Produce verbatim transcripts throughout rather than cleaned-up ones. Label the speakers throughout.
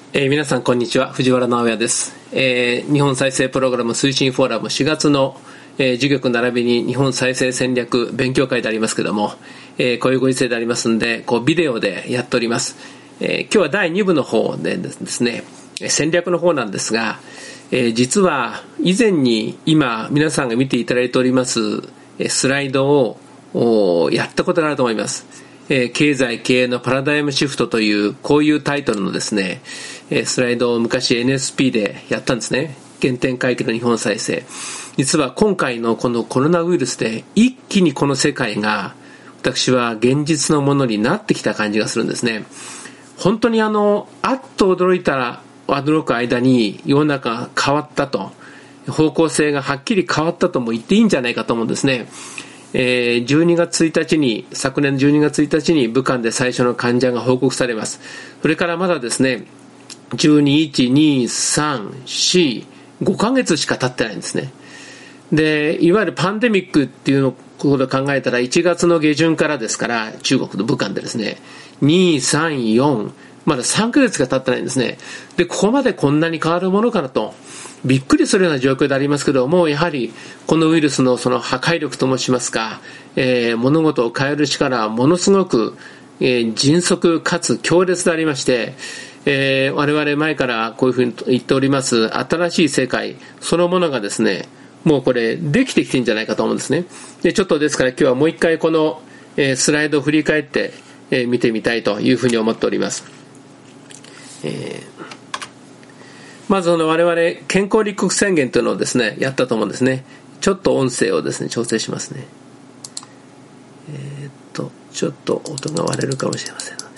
Speaker 1: えー、皆さんこんにちは、藤原直哉です。えー、日本再生プログラム推進フォーラムしがつの、えー、授業並びに日本再生戦略勉強会でありますけども、えー、こういうご時世でありますので、こうビデオでやっております。えー、今日はだいに部の方でですね、戦略の方なんですが、えー、実は以前に今皆さんが見ていただいておりますスライドをやったことがあると思います。えー、経済経営のパラダイムシフトというこういうタイトルのですね、えー、スライドを昔 エヌエスピー でやったんですね。原点回帰の日本再生。実は今回のこのコロナウイルスで一気にこの世界が私は現実のものになってきた感じがするんですね。本当にあのあっと驚いたら驚く間に世の中が変わったと、方向性がはっきり変わったとも言っていいんじゃないかと思うんですね。えー、じゅうにがつついたちに昨年じゅうにがつついたちに武漢で最初の患者が報告されます。それからまだですねじゅうに、いち、に、さん、よん、ごかげつしか経ってないんですね。でいわゆるパンデミックっていうのことを考えたらいちがつの下旬からですから、中国の武漢でですねに、さん、よん、まださんかげつが経ってないんですね。でここまでこんなに変わるものかなとびっくりするような状況でありますけども、やはりこのウイルスのその破壊力と申しますか、えー、物事を変える力はものすごく、えー、迅速かつ強烈でありまして、えー、我々前からこういうふうに言っております新しい世界そのものがですね、もうこれできてきてるんじゃないかと思うんですね。でちょっとですから今日はもう一回この、えー、スライドを振り返って、えー、見てみたいというふうに思っております。えーまず我々健康立国宣言というのをですねやったと思うんですね。ちょっと音声をですね調整しますね。えー、っとちょっと音が割れるかもしれませんので、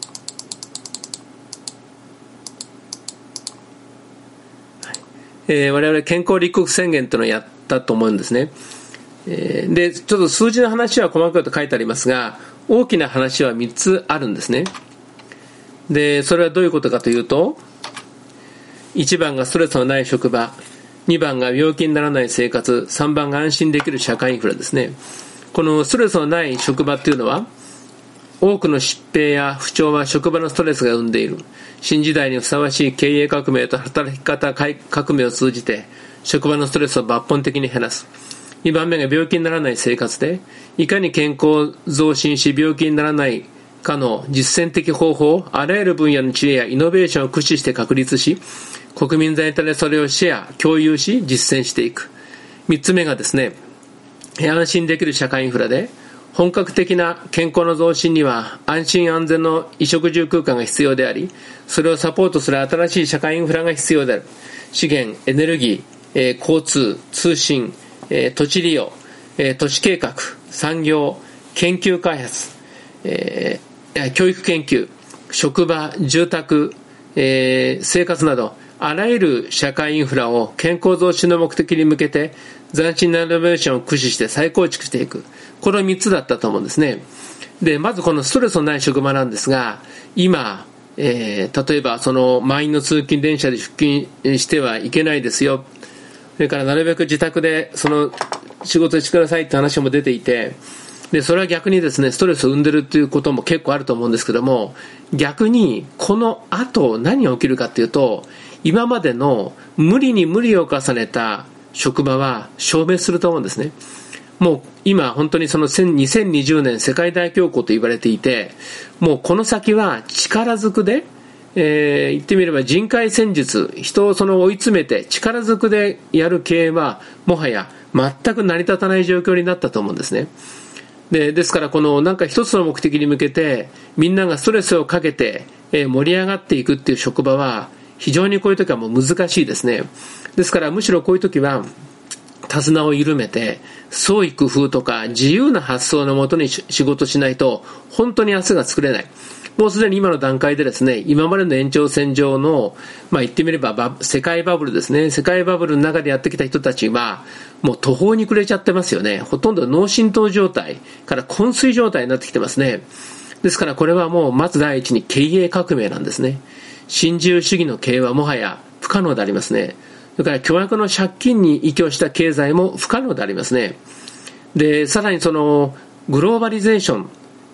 Speaker 1: はいえー、我々健康立国宣言というのをやったと思うんですね。えー、でちょっと数字の話は細かくと書いてありますが、大きな話はみっつあるんですね。でそれはどういうことかというと、いちばんがストレスのない職場、にばんが病気にならない生活、さんばんが安心できる社会インフラですね。このストレスのない職場というのは、多くの疾病や不調は職場のストレスが生んでいる。新時代にふさわしい経営革命と働き方革命を通じて職場のストレスを抜本的に減らす。にばんめが病気にならない生活で、いかに健康を増進し病気にならないかの実践的方法、あらゆる分野の知恵やイノベーションを駆使して確立し、国民全体でそれをシェア、共有し実践していく。みっつめがですね、安心できる社会インフラで、本格的な健康の増進には安心安全の衣食住空間が必要であり、それをサポートする新しい社会インフラが必要である。資源、エネルギー、えー、交通、通信、えー、土地利用、えー、都市計画、産業、研究開発、えー、教育研究、職場、住宅、えー、生活など、あらゆる社会インフラを健康増進の目的に向けて斬新なイノベーションを駆使して再構築していく。このみっつだったと思うんですね。でまずこのストレスのない職場なんですが、今、えー、例えばその満員の通勤電車で出勤してはいけないですよ、それからなるべく自宅でその仕事してくださいって話も出ていて、でそれは逆にですねストレスを生んでるということも結構あると思うんですけども、逆にこの後何が起きるかというと、今までの無理に無理を重ねた職場は消滅すると思うんですね。もう今本当にそのにせんにじゅうねん世界大恐慌と言われていて、もうこの先は力ずくで、えー、言ってみれば人海戦術、人をその追い詰めて力ずくでやる経営はもはや全く成り立たない状況になったと思うんですね。で、ですからこのなんか一つの目的に向けてみんながストレスをかけて、えー、盛り上がっていくっていう職場は非常にこういう時はもう難しいですね。ですからむしろこういう時は手綱を緩めて創意工夫とか自由な発想のもとに仕事しないと本当に明日が作れない。もうすでに今の段階でですね、今までの延長線上の、まあ言ってみればバ世界バブルですね、世界バブルの中でやってきた人たちはもう途方に暮れちゃってますよね。ほとんど脳震盪状態から昏睡状態になってきてますね。ですからこれはもうまず第一に経営革命なんですね。新自由主義の経営はもはや不可能でありますね。それから巨額の借金に依拠した経済も不可能でありますね。で、さらにそのグローバリゼーション、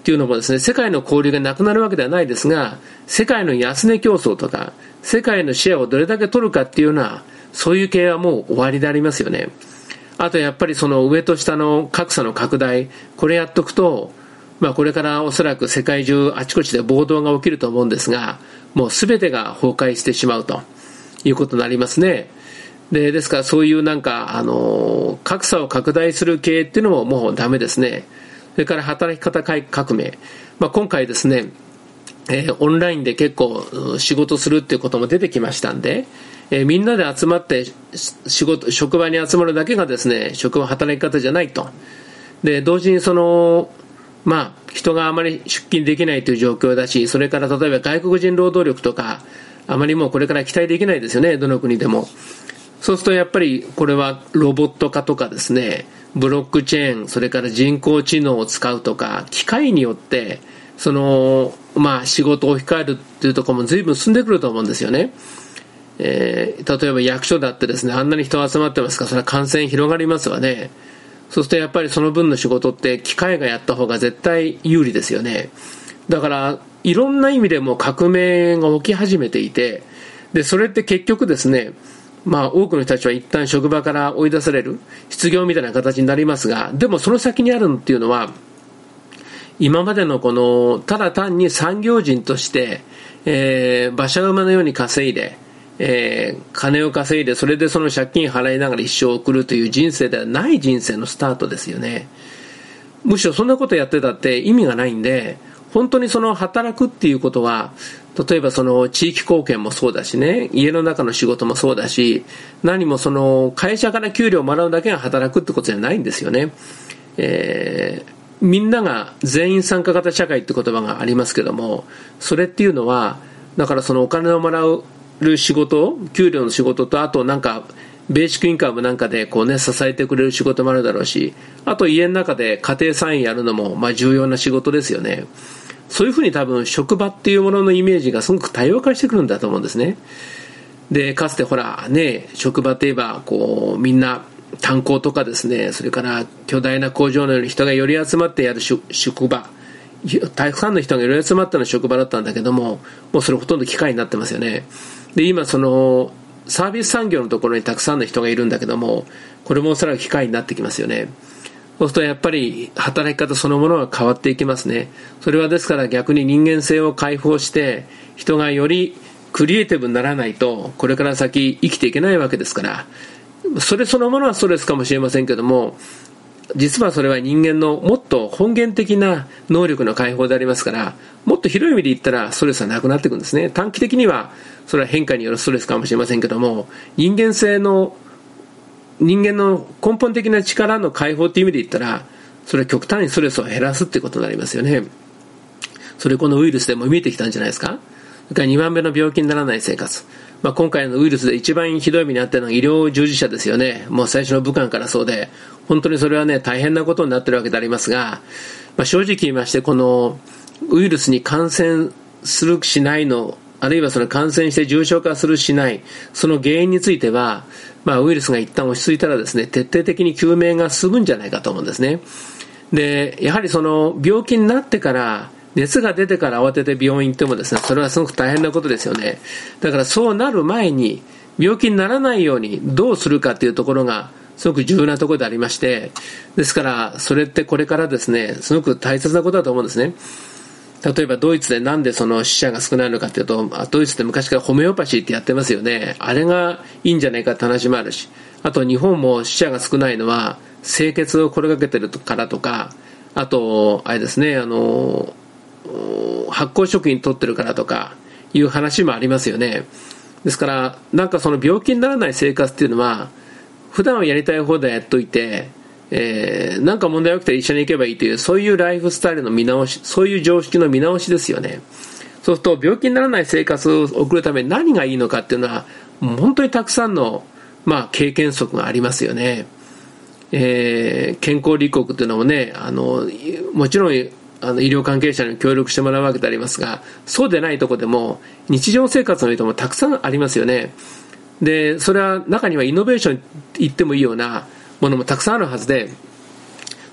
Speaker 1: っていうのもですね、世界の交流がなくなるわけではないですが、世界の安値競争とか、世界のシェアをどれだけ取るかっていうような、そういう系はもう終わりでありますよね。あとやっぱりその上と下の格差の拡大、これやっとくと、まあこれからおそらく世界中あちこちで暴動が起きると思うんですが、もう全てが崩壊してしまうということになりますね。で、ですからそういうなんか、あの、格差を拡大する系っていうのももうダメですね。それから働き方革命。まあ今回ですね、えー、オンラインで結構仕事するっていうことも出てきましたんで、えー、みんなで集まって仕事、職場に集まるだけがですね、職場働き方じゃないと。で、同時にその、まあ、人があまり出勤できないという状況だし、それから例えば外国人労働力とか、あまりもうこれから期待できないですよね、どの国でも。そうするとやっぱりこれはロボット化とかですね、ブロックチェーン、それから人工知能を使うとか、機械によって、その、まあ仕事を置き換えるっていうところも随分進んでくると思うんですよね。えー、例えば役所だってですね、あんなに人が集まってますから、それは感染広がりますわね。そうするとやっぱりその分の仕事って機械がやった方が絶対有利ですよね。だからいろんな意味でも革命が起き始めていて、でそれって結局ですね、まあ多くの人たちは一旦職場から追い出される失業みたいな形になりますが、でもその先にあるっていうのは、今までのこのただ単に産業人として、えー、馬車馬のように稼いで、えー、金を稼いで、それでその借金払いながら一生を送るという人生ではない人生のスタートですよね。むしろそんなことやってたって意味がないんで、本当にその働くっていうことは、例えばその地域貢献もそうだしね、家の中の仕事もそうだし、何もその会社から給料をもらうだけが働くってことじゃないんですよね。えーみんなが全員参加型社会って言葉がありますけども、それっていうのはだからそのお金をもらう仕事、給料の仕事と、あとなんかベーシックインカムなんかでこうね支えてくれる仕事もあるだろうし、あと家の中で家庭菜園やるのもまあ重要な仕事ですよね。そういうふうに多分職場っていうもののイメージがすごく多様化してくるんだと思うんですね。でかつてほらね、職場といえばこうみんな炭鉱とかですね、それから巨大な工場のように人がより集まってやる職場、たくさんの人がより集まったの職場だったんだけども、もうそれほとんど機械になってますよね。で今そのサービス産業のところにたくさんの人がいるんだけども、これもおそらく機械になってきますよね。そうするとやっぱり働き方そのものが変わっていきますね。それはですから逆に人間性を解放して人がよりクリエイティブにならないとこれから先生きていけないわけですから、それそのものはストレスかもしれませんけども、実はそれは人間のもっと本源的な能力の解放でありますから、もっと広い意味で言ったらストレスはなくなっていくんですね。短期的にはそれは変化によるストレスかもしれませんけども、人間性の人間の根本的な力の解放という意味で言ったら、それは極端にストレスを減らすってことになりますよね。それこのウイルスでも見えてきたんじゃないですか。それからにばんめの病気にならない生活、まあ、今回のウイルスで一番ひどい目に遭っているのは医療従事者ですよね。もう最初の武漢からそうで、本当にそれはね大変なことになっているわけでありますが、まあ、正直言いまして、このウイルスに感染するしないの、あるいはその感染して重症化するしない、その原因については、まあ、ウイルスが一旦落ち着いたらですね、徹底的に究明が進むんじゃないかと思うんですね。でやはりその病気になってから熱が出てから慌てて病院行ってもですね、それはすごく大変なことですよね。だからそうなる前に病気にならないようにどうするかというところがすごく重要なところでありまして、ですからそれってこれからですね、すごく大切なことだと思うんですね。例えばドイツでなんでその死者が少ないのかというと、ドイツって昔からホメオパシーってやってますよね。あれがいいんじゃないかって話もあるし、あと日本も死者が少ないのは清潔を心がけてるからとか、あとあれですね、あの発酵食品取ってるからとかいう話もありますよね。ですからなんかその病気にならない生活っていうのは普段はやりたい放題やっといて、えー、なんか問題が起きたら一緒に行けばいいという、そういうライフスタイルの見直し、そういう常識の見直しですよね。そうすると病気にならない生活を送るために何がいいのかっていうのはもう本当にたくさんの、まあ、経験則がありますよね。えー、健康立国っていうのもね、あのもちろんあの医療関係者に協力してもらうわけでありますが、そうでないところでも日常生活の人もたくさんありますよね。でそれは中にはイノベーション言ってもいいようなものもたくさんあるはずで、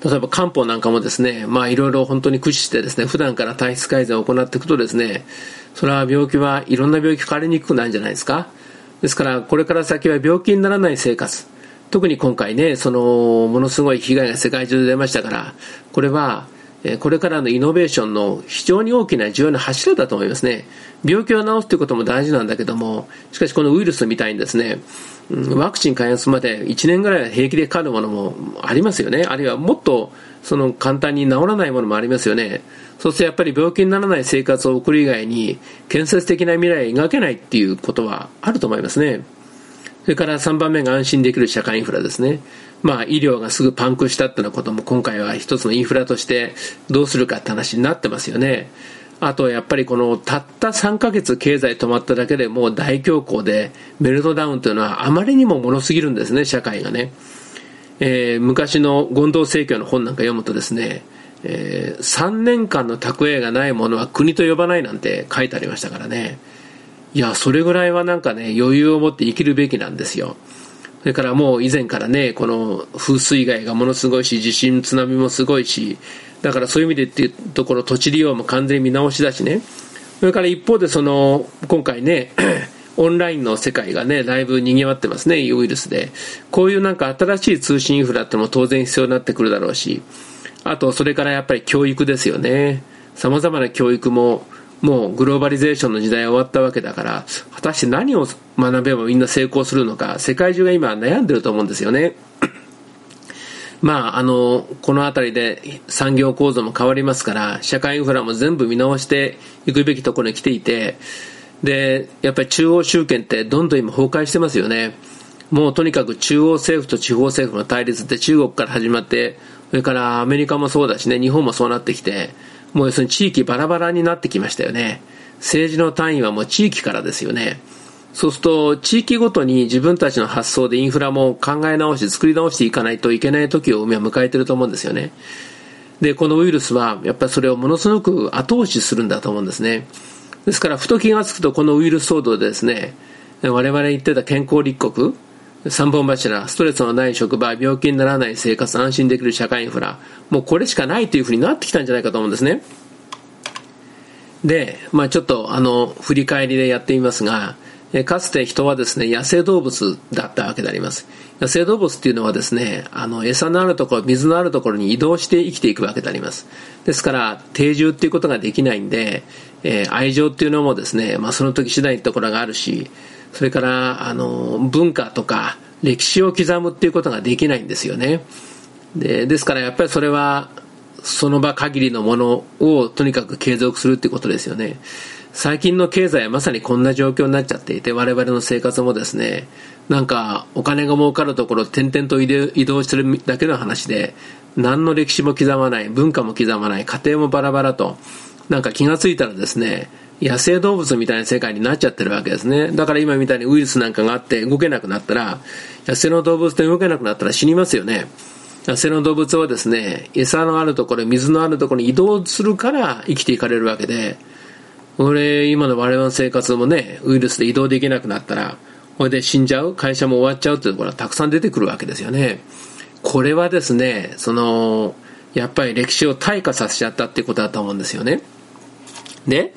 Speaker 1: 例えば漢方なんかもですね、まあいろいろ本当に駆使してですね、普段から体質改善を行っていくとですね、それは病気はいろんな病気変わりにくくなるんじゃないですか。ですからこれから先は病気にならない生活、特に今回ね、そのものすごい被害が世界中で出ましたから、これはこれからのイノベーションの非常に大きな重要な柱だと思いますね。病気を治すということも大事なんだけども、しかしこのウイルスみたいにですね、ワクチン開発までいちねんぐらいは平気でかかるものもありますよね。あるいはもっとその簡単に治らないものもありますよね。そうするとやっぱり病気にならない生活を送る以外に建設的な未来を描けないっていうことはあると思いますね。それからさんばんめが安心できる社会インフラですね。まあ医療がすぐパンクしたっていうようなことも今回は一つのインフラとしてどうするかって話になってますよね。あとやっぱりこのたったさんかげつ経済止まっただけでもう大恐慌でメルトダウンというのはあまりにもものすぎるんですね、社会がね。えー、昔の権藤正教の本なんか読むとですね、えー、さんねんかんの蓄えがないものは国と呼ばないなんて書いてありましたからね。いや、それぐらいはなんかね、余裕を持って生きるべきなんですよ。それからもう以前からね、この風水害がものすごいし、地震津波もすごいし、だからそういう意味でっていうところ、土地利用も完全に見直しだしね。それから一方でその今回ねオンラインの世界がねだいぶ賑わってますね、ウイルスで。こういうなんか新しい通信インフラってのも当然必要になってくるだろうし、あとそれからやっぱり教育ですよね。さまざまな教育ももうグローバリゼーションの時代は終わったわけだから、果たして何を学べばみんな成功するのか、世界中が今悩んでると思うんですよね。まあ、あのこのあたりで産業構造も変わりますから、社会インフラも全部見直していくべきところに来ていて、でやっぱり中央集権ってどんどん今崩壊してますよね。もうとにかく中央政府と地方政府の対立って中国から始まって、それからアメリカもそうだしね、日本もそうなってきて、もう要するに地域バラバラになってきましたよね。政治の単位はもう地域からですよね。そうすると地域ごとに自分たちの発想でインフラも考え直し作り直していかないといけない時を今迎えていると思うんですよね。でこのウイルスはやっぱりそれをものすごく後押しするんだと思うんですね。ですからふと気がつくとこのウイルス騒動でですね、我々言ってた健康立国、三本柱、ストレスのない職場、病気にならない生活、安心できる社会インフラ、もうこれしかないというふうになってきたんじゃないかと思うんですね。で、まあ、ちょっとあの振り返りでやってみますが、かつて人はですね野生動物だったわけであります。野生動物っていうのはですね、あの餌のあるところ、水のあるところに移動して生きていくわけであります。ですから定住っていうことができないんで、えー、愛情っていうのもですね、まあ、その時次第のところがあるし、それからあの文化とか歴史を刻むっていうことができないんですよね。で、ですからやっぱりそれはその場限りのものをとにかく継続するっていうことですよね。最近の経済はまさにこんな状況になっちゃっていて、我々の生活もですね、なんかお金が儲かるところを点々と移動してるだけの話で、何の歴史も刻まない、文化も刻まない、家庭もバラバラと、なんか気がついたらですね、野生動物みたいな世界になっちゃってるわけですね。だから今みたいにウイルスなんかがあって動けなくなったら、野生の動物で動けなくなったら死にますよね。野生の動物はですね、餌のあるところ、水のあるところに移動するから生きていかれるわけで、これ今の我々の生活もね、ウイルスで移動できなくなったら、これで死んじゃう、会社も終わっちゃうというところはたくさん出てくるわけですよね。これはですね、そのやっぱり歴史を退化させちゃったっていうことだと思うんですよね。で、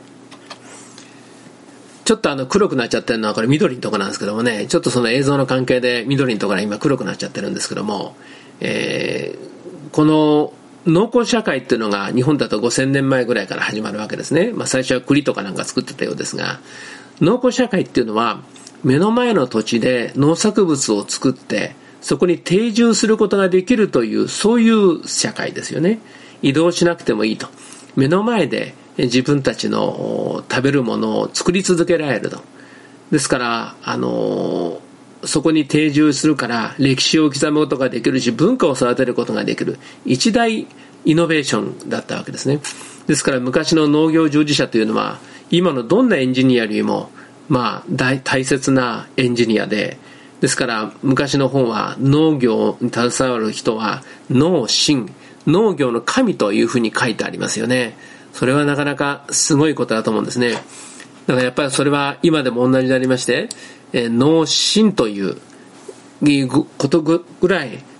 Speaker 1: ちょっとあの黒くなっちゃってるのはこれ緑のところなんですけどもね、ちょっとその映像の関係で緑のところが今黒くなっちゃってるんですけども、えー、この農耕社会っていうのが日本だとごせんねんまえぐらいから始まるわけですね。まあ、最初は栗とかなんか作ってたようですが、農耕社会っていうのは目の前の土地で農作物を作ってそこに定住することができるという、そういう社会ですよね。移動しなくてもいいと、目の前で自分たちの食べるものを作り続けられると。ですからあのそこに定住するから歴史を刻むことができるし、文化を育てることができる一大イノベーションだったわけですね。ですから昔の農業従事者というのは今のどんなエンジニアよりもまあ大, 大切なエンジニアで、ですから昔の本は農業に携わる人は農神、農業の神というふうに書いてありますよね。それはなかなかすごいことだと思うんですね。だからやっぱりそれは今でも同じになりまして、えー、農神ということぐらい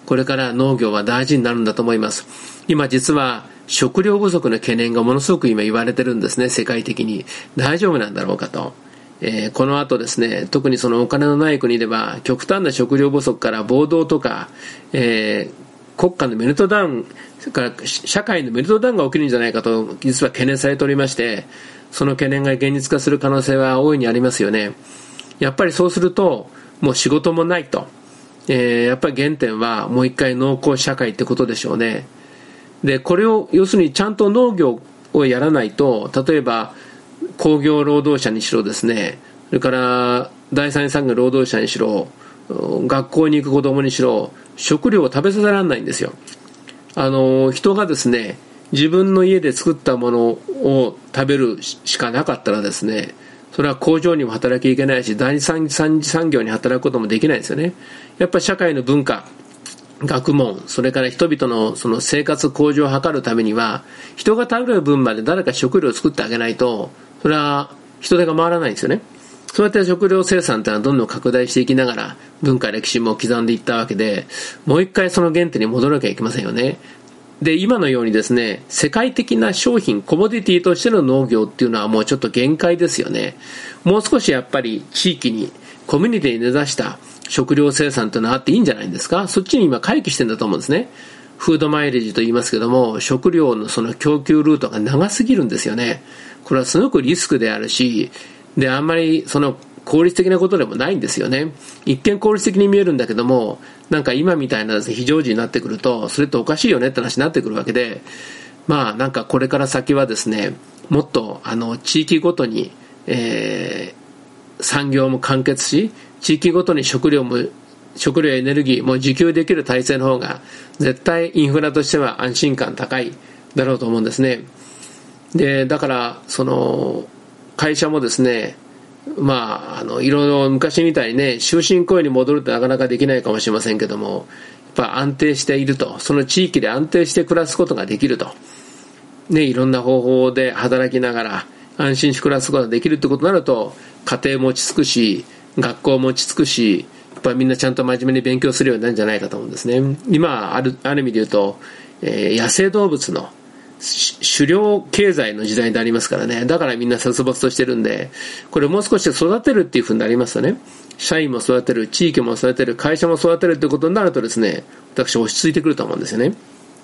Speaker 1: これから農業は大事になるんだと思います。今実は食料不足の懸念がものすごく今言われてるんですね、世界的に。大丈夫なんだろうかと。えー、この後ですね、特にそのお金のない国では極端な食料不足から暴動とか、えー、国家のメルトダウン、それから社会のメルトダウンが起きるんじゃないかと実は懸念されておりまして、その懸念が現実化する可能性は大いにありますよね。やっぱりそうするともう仕事もないと、えー、やっぱり原点はもう一回農耕社会ってことでしょうね。でこれを要するにちゃんと農業をやらないと、例えば工業労働者にしろですね、それから第三次産業労働者にしろ、学校に行く子供にしろ、食料を食べさせられないんですよ。あの人がですね、自分の家で作ったものを食べるしかなかったらですね、それは工場にも働きいけないし、第三次産業に働くこともできないですよね。やっぱり社会の文化、学問、それから人々のその生活向上を図るためには、人が食べる分まで誰か食料を作ってあげないと、それは人手が回らないんですよね。そうやって食料生産というのはどんどん拡大していきながら文化歴史も刻んでいったわけで、もう一回その原点に戻らなきゃいけませんよね。で今のようにですね、世界的な商品コモディティとしての農業っていうのはもうちょっと限界ですよね。もう少しやっぱり地域にコミュニティに根ざした食料生産というのはあっていいんじゃないですか。そっちに今回帰してるんだと思うんですね。フードマイレージと言いますけども、食料のその供給ルートが長すぎるんですよね。これはすごくリスクであるし、であんまりその効率的なことでもないんですよね。一見効率的に見えるんだけども、なんか今みたいな非常時になってくるとそれっておかしいよねって話になってくるわけで、まあなんかこれから先はですね、もっとあの地域ごとに、えー、産業も完結し、地域ごとに食料も食料エネルギーも自給できる体制の方が絶対インフラとしては安心感高いだろうと思うんですね。でだからその会社もですね、まあ、あのいろいろ昔みたいにね終身雇用に戻るってなかなかできないかもしれませんけども、やっぱ安定していると、その地域で安定して暮らすことができると、ね、いろんな方法で働きながら安心して暮らすことができるってことになると、家庭も落ち着くし学校も落ち着くし、やっぱみんなちゃんと真面目に勉強するようになるんじゃないかと思うんですね。今ある、ある意味で言うと、えー、野生動物の狩猟経済の時代でありますからね。だからみんな殺伐としてるんで、これもう少し育てるっていう風になりますとね、社員も育てる、地域も育てる、会社も育てるってことになるとですね、私落ち着いてくると思うんですよね。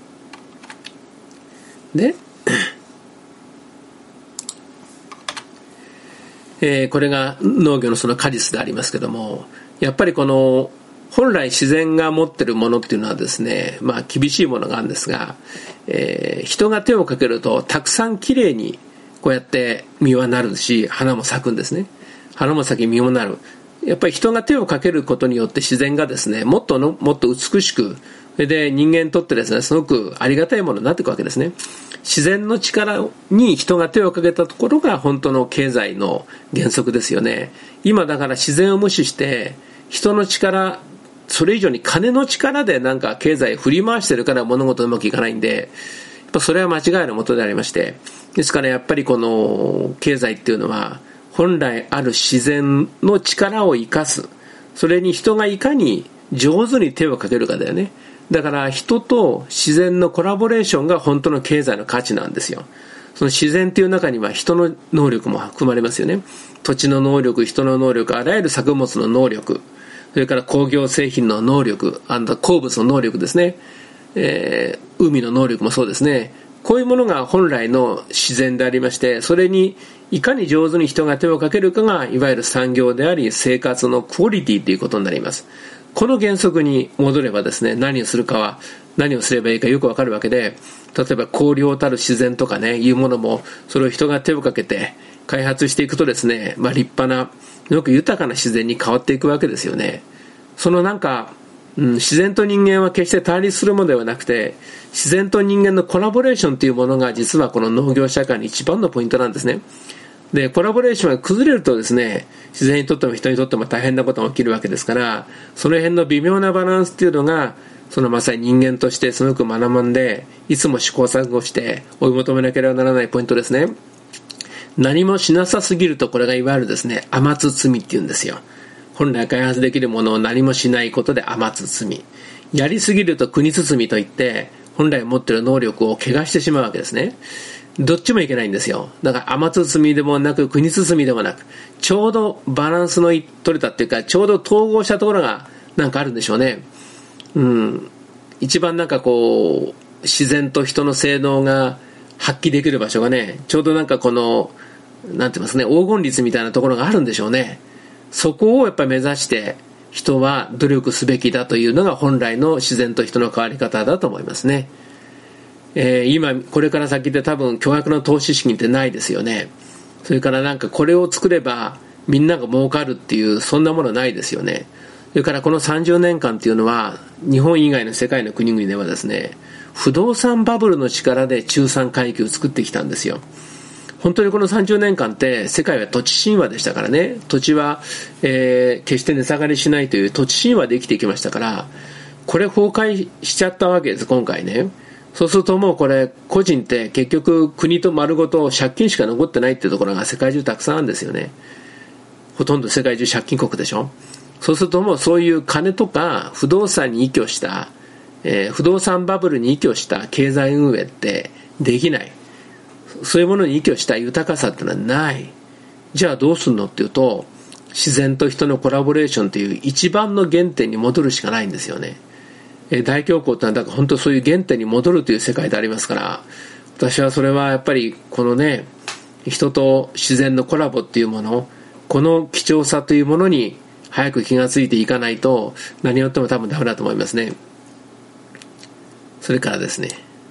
Speaker 1: で、えー、これが農業のその果実でありますけども、やっぱりこの本来自然が持っているものっていうのはですね、まあ厳しいものがあるんですが、えー、人が手をかけるとたくさんきれいにこうやって実はなるし、花も咲くんですね。花も咲き実もなる。やっぱり人が手をかけることによって自然がですね、もっとのもっと美しく、それで人間にとってですね、すごくありがたいものになっていくわけですね。自然の力に人が手をかけたところが本当の経済の原則ですよね。今だから自然を無視して人の力、それ以上に金の力でなんか経済を振り回してるから物事うまくいかないんで、やっぱそれは間違いのもとでありまして、ですからやっぱりこの経済っていうのは本来ある自然の力を生かす、それに人がいかに上手に手をかけるかだよね。だから人と自然のコラボレーションが本当の経済の価値なんですよ。その自然っていう中には人の能力も含まれますよね。土地の能力、人の能力、あらゆる作物の能力、それから工業製品の能力、あと鉱物の能力ですね、えー、海の能力もそうですね。こういうものが本来の自然でありまして、それにいかに上手に人が手をかけるかがいわゆる産業であり生活のクオリティということになります。この原則に戻ればですね、何をするかは何をすればいいかよくわかるわけで、例えば荒涼たる自然とかね、いうものもそれを人が手をかけて開発していくとですね、まあ、立派なすごく豊かな自然に変わっていくわけですよね。そのなんか、うん、自然と人間は決して対立するものではなくて、自然と人間のコラボレーションというものが実はこの農業社会の一番のポイントなんですね。でコラボレーションが崩れるとですね、自然にとっても人にとっても大変なことが起きるわけですから、その辺の微妙なバランスっていうのがそのまさに人間としてすごく学んで、いつも試行錯誤して追い求めなければならないポイントですね。何もしなさすぎると、これがいわゆるですね、甘包みっていうんですよ。本来開発できるものを何もしないことで甘包み。 やりすぎると国包みといって本来持っている能力を汚してしまうわけですね。どっちもいけないんですよ。だから甘包みでもなく国包みでもなく、ちょうどバランスの取れたっていうか、ちょうど統合したところがなんかあるんでしょうね。うん、一番なんかこう自然と人の性能が発揮できる場所がね、ちょうどなんかこのなんて言いますね、黄金律みたいなところがあるんでしょうね。そこをやっぱり目指して人は努力すべきだというのが本来の自然と人の変わり方だと思いますね。えー、今これから先で多分巨額の投資資金ってないですよね。それからなんかこれを作ればみんなが儲かるっていうそんなものないですよね。それからこのさんじゅうねんかんっていうのは日本以外の世界の国々ではですね、不動産バブルの力で中産階級を作ってきたんですよ。本当にこのさんじゅうねんかんって世界は土地神話でしたからね。土地は、えー、決して値下がりしないという土地神話で生きてきましたから、これ崩壊しちゃったわけです今回ね。そうするともうこれ個人って結局国と丸ごと借金しか残ってないっていうところが世界中たくさんあるんですよね。ほとんど世界中借金国でしょ。そうするともうそういう金とか不動産に依拠した、えー、不動産バブルに依拠した経済運営ってできない。そういうものに依拠した豊かさってのはない。じゃあどうするのっていうと、自然と人のコラボレーションという一番の原点に戻るしかないんですよね。大恐慌ってのはだから本当そういう原点に戻るという世界でありますから、私はそれはやっぱりこのね、人と自然のコラボっていうもの、この貴重さというものに早く気がついていかないと何をやっても多分ダメだと思いますね。それからですね、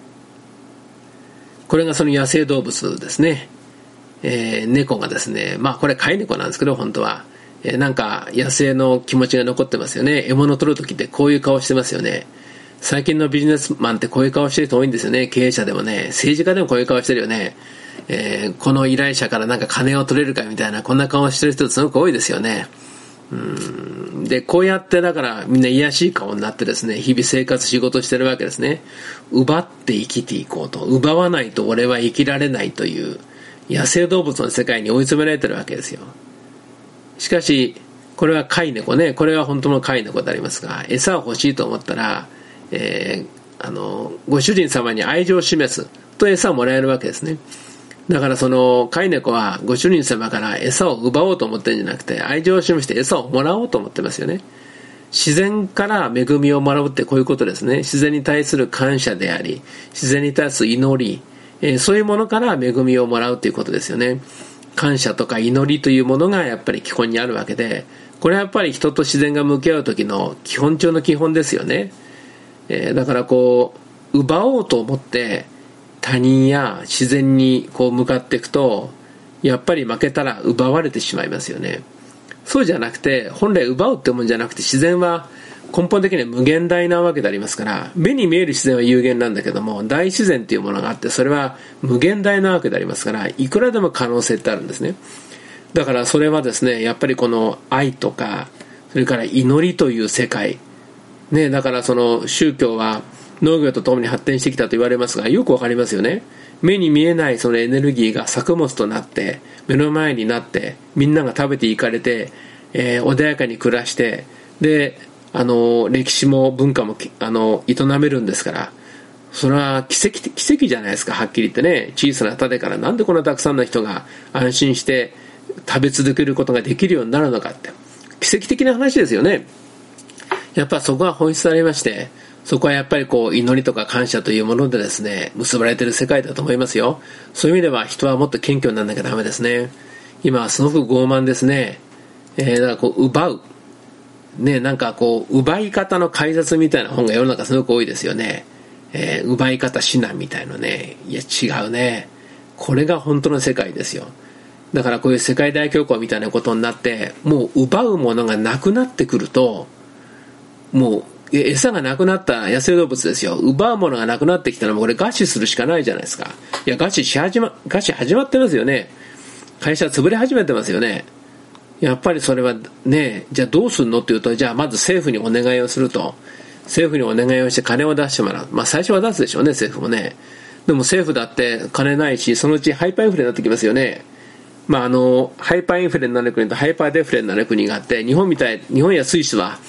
Speaker 1: これがその野生動物ですね。えー、猫がですね、まあこれ飼い猫なんですけど本当は。えー、なんか野生の気持ちが残ってますよね。獲物取るときってこういう顔してますよね。最近のビジネスマンってこういう顔してる人多いんですよね。経営者でもね、政治家でもこういう顔してるよね。えー、この依頼者からなんか金を取れるかみたいなこんな顔してる人すごく多いですよね。うーんでこうやってだからみんな癒しい顔になってですね、日々生活仕事してるわけですね。奪って生きていこうと、奪わないと俺は生きられないという野生動物の世界に追い詰められてるわけですよ。しかしこれは飼い猫ね、これは本当の飼い猫でありますが、餌を欲しいと思ったら、えー、あのご主人様に愛情を示すと餌をもらえるわけですね。だからその飼い猫はご主人様から餌を奪おうと思ってるんじゃなくて、愛情を示して餌をもらおうと思ってますよね。自然から恵みをもらうってこういうことですね。自然に対する感謝であり、自然に対する祈り、えー、そういうものから恵みをもらうということですよね。感謝とか祈りというものがやっぱり基本にあるわけで、これはやっぱり人と自然が向き合う時の基本中の基本ですよね。えー、だからこう奪おうと思って他人や自然にこう向かっていくと、やっぱり負けたら奪われてしまいますよね。そうじゃなくて、本来奪うってもんじゃなくて、自然は根本的には無限大なわけでありますから、目に見える自然は有限なんだけども、大自然っていうものがあって、それは無限大なわけでありますから、いくらでも可能性ってあるんですね。だからそれはですね、やっぱりこの愛とか、それから祈りという世界ね、だからその宗教は農業とともに発展してきたと言われますが、よくわかりますよね。目に見えないそのエネルギーが作物となって目の前になって、みんなが食べていかれて、えー、穏やかに暮らして、であの歴史も文化もあの営めるんですから、それは奇跡奇跡じゃないですか。はっきり言ってね、小さな種からなんでこんなたくさんの人が安心して食べ続けることができるようになるのかって、奇跡的な話ですよね。やっぱそこは本質ありまして、そこはやっぱりこう祈りとか感謝というものでですね、結ばれている世界だと思いますよ。そういう意味では人はもっと謙虚にならなきゃダメですね。今はすごく傲慢ですね。えー、だからこう奪うね、なんかこう奪い方の解説みたいな本が世の中すごく多いですよね。えー、奪い方指南みたいのね。いや違うね。これが本当の世界ですよ。だからこういう世界大恐慌みたいなことになって、もう奪うものがなくなってくると、もう餌がなくなった野生動物ですよ。奪うものがなくなってきたら、もうこれ餓死するしかないじゃないですか。いや餓死し始ま餓死始まってますよね。会社潰れ始めてますよね。やっぱりそれはね、じゃあどうするのっていうと、じゃあまず政府にお願いをすると、政府にお願いをして金を出してもらう。まあ最初は出すでしょうね、政府もね。でも政府だって金ないし、そのうちハイパーインフレになってきますよね。まああのハイパーインフレになる国とハイパーデフレになる国があって、日本みたい日本やスイスは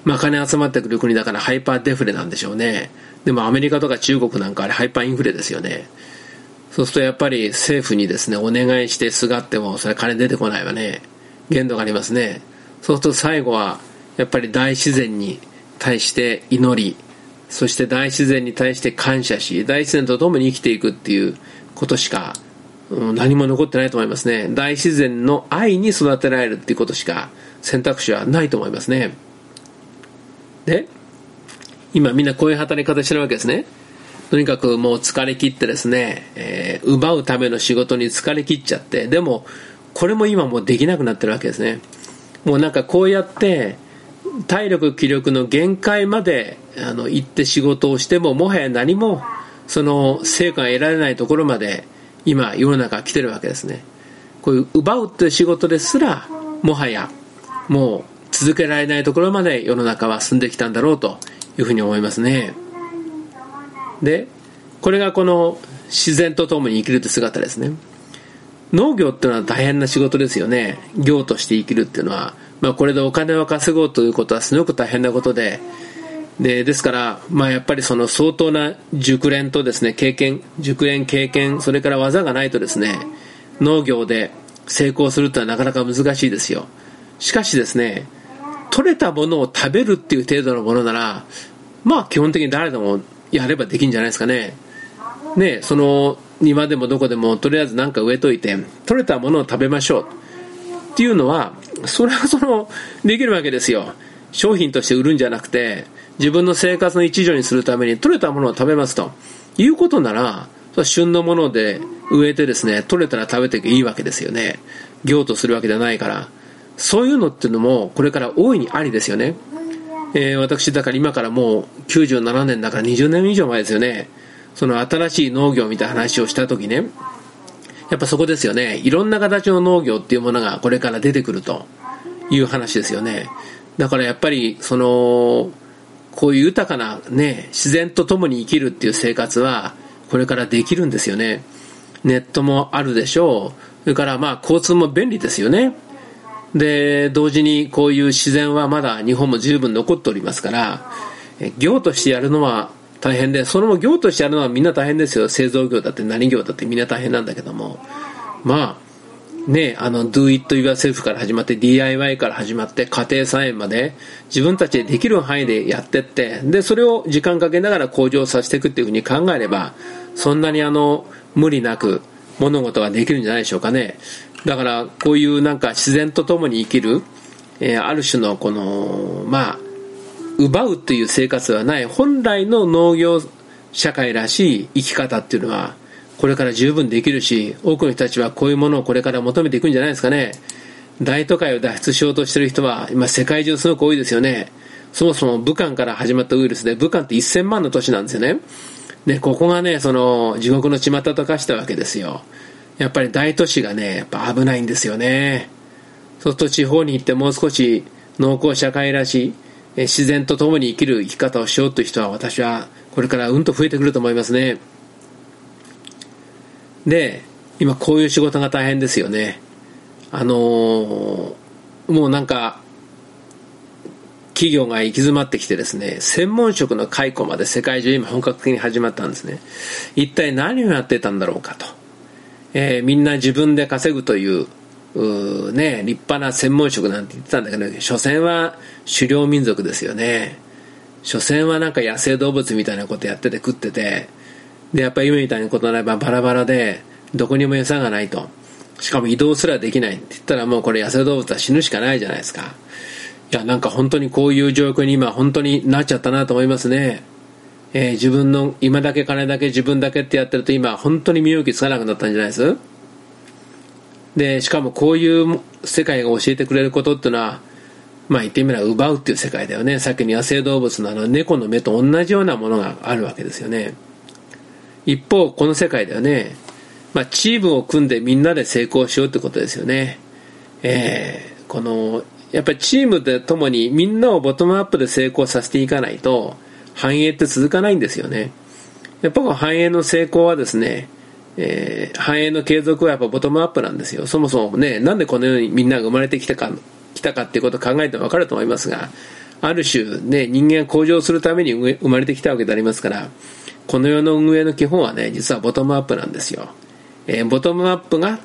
Speaker 1: まあ金集まってくる国だからハイパーデフレなんでしょうね。でもアメリカとか中国なんかあれハイパーインフレですよね。そうするとやっぱり政府にですねお願いしてすがってもそれ金出てこないわね。限度がありますね。そうすると最後はやっぱり大自然に対して祈り、そして大自然に対して感謝し、大自然と共に生きていくっていうことしか、うん、何も残ってないと思いますね。大自然の愛に育てられるっていうことしか選択肢はないと思いますね。で、今みんなこういう働き方してるわけですね。とにかくもう疲れ切ってですね、えー、奪うための仕事に疲れ切っちゃって、でもこれも今もうできなくなってるわけですね。もうなんかこうやって体力気力の限界まであの行って仕事をしてももはや何もその成果が得られないところまで今世の中来てるわけですね。こういう奪うっていう仕事ですらもはやもう続けられないところまで世の中は進んできたんだろうというふうに思いますね。で、これがこの自然と共に生きるという姿ですね。農業っていうのは大変な仕事ですよね。業として生きるっていうのは、まあ、これでお金を稼ごうということはすごく大変なことで、で、ですから、まあ、やっぱりその相当な熟練とですね、経験、熟練経験、それから技がないとですね、農業で成功するというのはなかなか難しいですよ。しかしですね、取れたものを食べるっていう程度のものなら、まあ基本的に誰でもやればできるんじゃないですかね。ね、その庭でもどこでもとりあえず何か植えといて取れたものを食べましょうっていうのは、それはそのできるわけですよ。商品として売るんじゃなくて自分の生活の一助にするために取れたものを食べますということなら、旬のもので植えてですね、取れたら食べていいわけですよね。業とするわけじゃないから、そういうのっていうのもこれから大いにありですよね。えー、私だから今からもうきゅうじゅうななねんだからにじゅうねん以上前ですよね。その新しい農業みたいな話をした時ね、やっぱそこですよね。いろんな形の農業っていうものがこれから出てくるという話ですよね。だからやっぱりそのこういう豊かなね、自然と共に生きるっていう生活はこれからできるんですよね。ネットもあるでしょう。それからまあ交通も便利ですよね。で、同時にこういう自然はまだ日本も十分残っておりますから、業としてやるのは大変で、それも業としてやるのはみんな大変ですよ。製造業だって何業だってみんな大変なんだけども、まあね、あの Do it yourself から始まって ディーアイワイ から始まって家庭菜園まで自分たちでできる範囲でやってって、でそれを時間かけながら向上させていくっていうふうに考えれば、そんなにあの無理なく物事ができるんじゃないでしょうかね。だからこういうなんか自然と共に生きる、えー、ある種のこのまあ奪うという生活はない本来の農業社会らしい生き方っていうのはこれから十分できるし、多くの人たちはこういうものをこれから求めていくんじゃないですかね。大都会を脱出しようとしている人は今世界中すごく多いですよね。そもそも武漢から始まったウイルスで、武漢ってせんまんの都市なんですよね。でここがね、その地獄の巷と化したわけですよ。やっぱり大都市がね、やっぱ危ないんですよね。そうすると地方に行ってもう少し農耕社会らしい自然と共に生きる生き方をしようという人は、私はこれからうんと増えてくると思いますね。で、今こういう仕事が大変ですよね。あのー、もうなんか企業が行き詰まってきてですね、専門職の解雇まで世界中今本格的に始まったんですね。一体何をやってたんだろうかと。えー、みんな自分で稼ぐといううね、立派な専門職なんて言ってたんだけど、所詮は狩猟民族ですよね。所詮はなんか野生動物みたいなことやってて食ってて、でやっぱり今みたいなことならばバラバラでどこにも餌がないと、しかも移動すらできないって言ったら、もうこれ野生動物は死ぬしかないじゃないですか。いや、なんか本当にこういう状況に今本当になっちゃったなと思いますね。えー、自分の今だけ金だけ自分だけってやってると、今本当に身動きつかなくなったんじゃないです。でしかもこういう世界が教えてくれることっていうのは、まあ言ってみれば奪うっていう世界だよね。さっきの野生動物のあの猫の目と同じようなものがあるわけですよね。一方この世界だよね、まあ、チームを組んでみんなで成功しようってことですよね。えー、このやっぱりチームでともにみんなをボトムアップで成功させていかないと繁栄って続かないんですよね。やっぱ繁栄の成功はですね、えー、繁栄の継続はやっぱボトムアップなんですよ。そもそもね、なんでこのようにみんなが生まれてきたか、来たかっていうことを考えても分かると思いますが、 ある種ね、人間が向上するために生まれてきたわけでありますから、この世の運営の基本はね、実はボトムアップなんですよ。えー、ボトムアップがあって、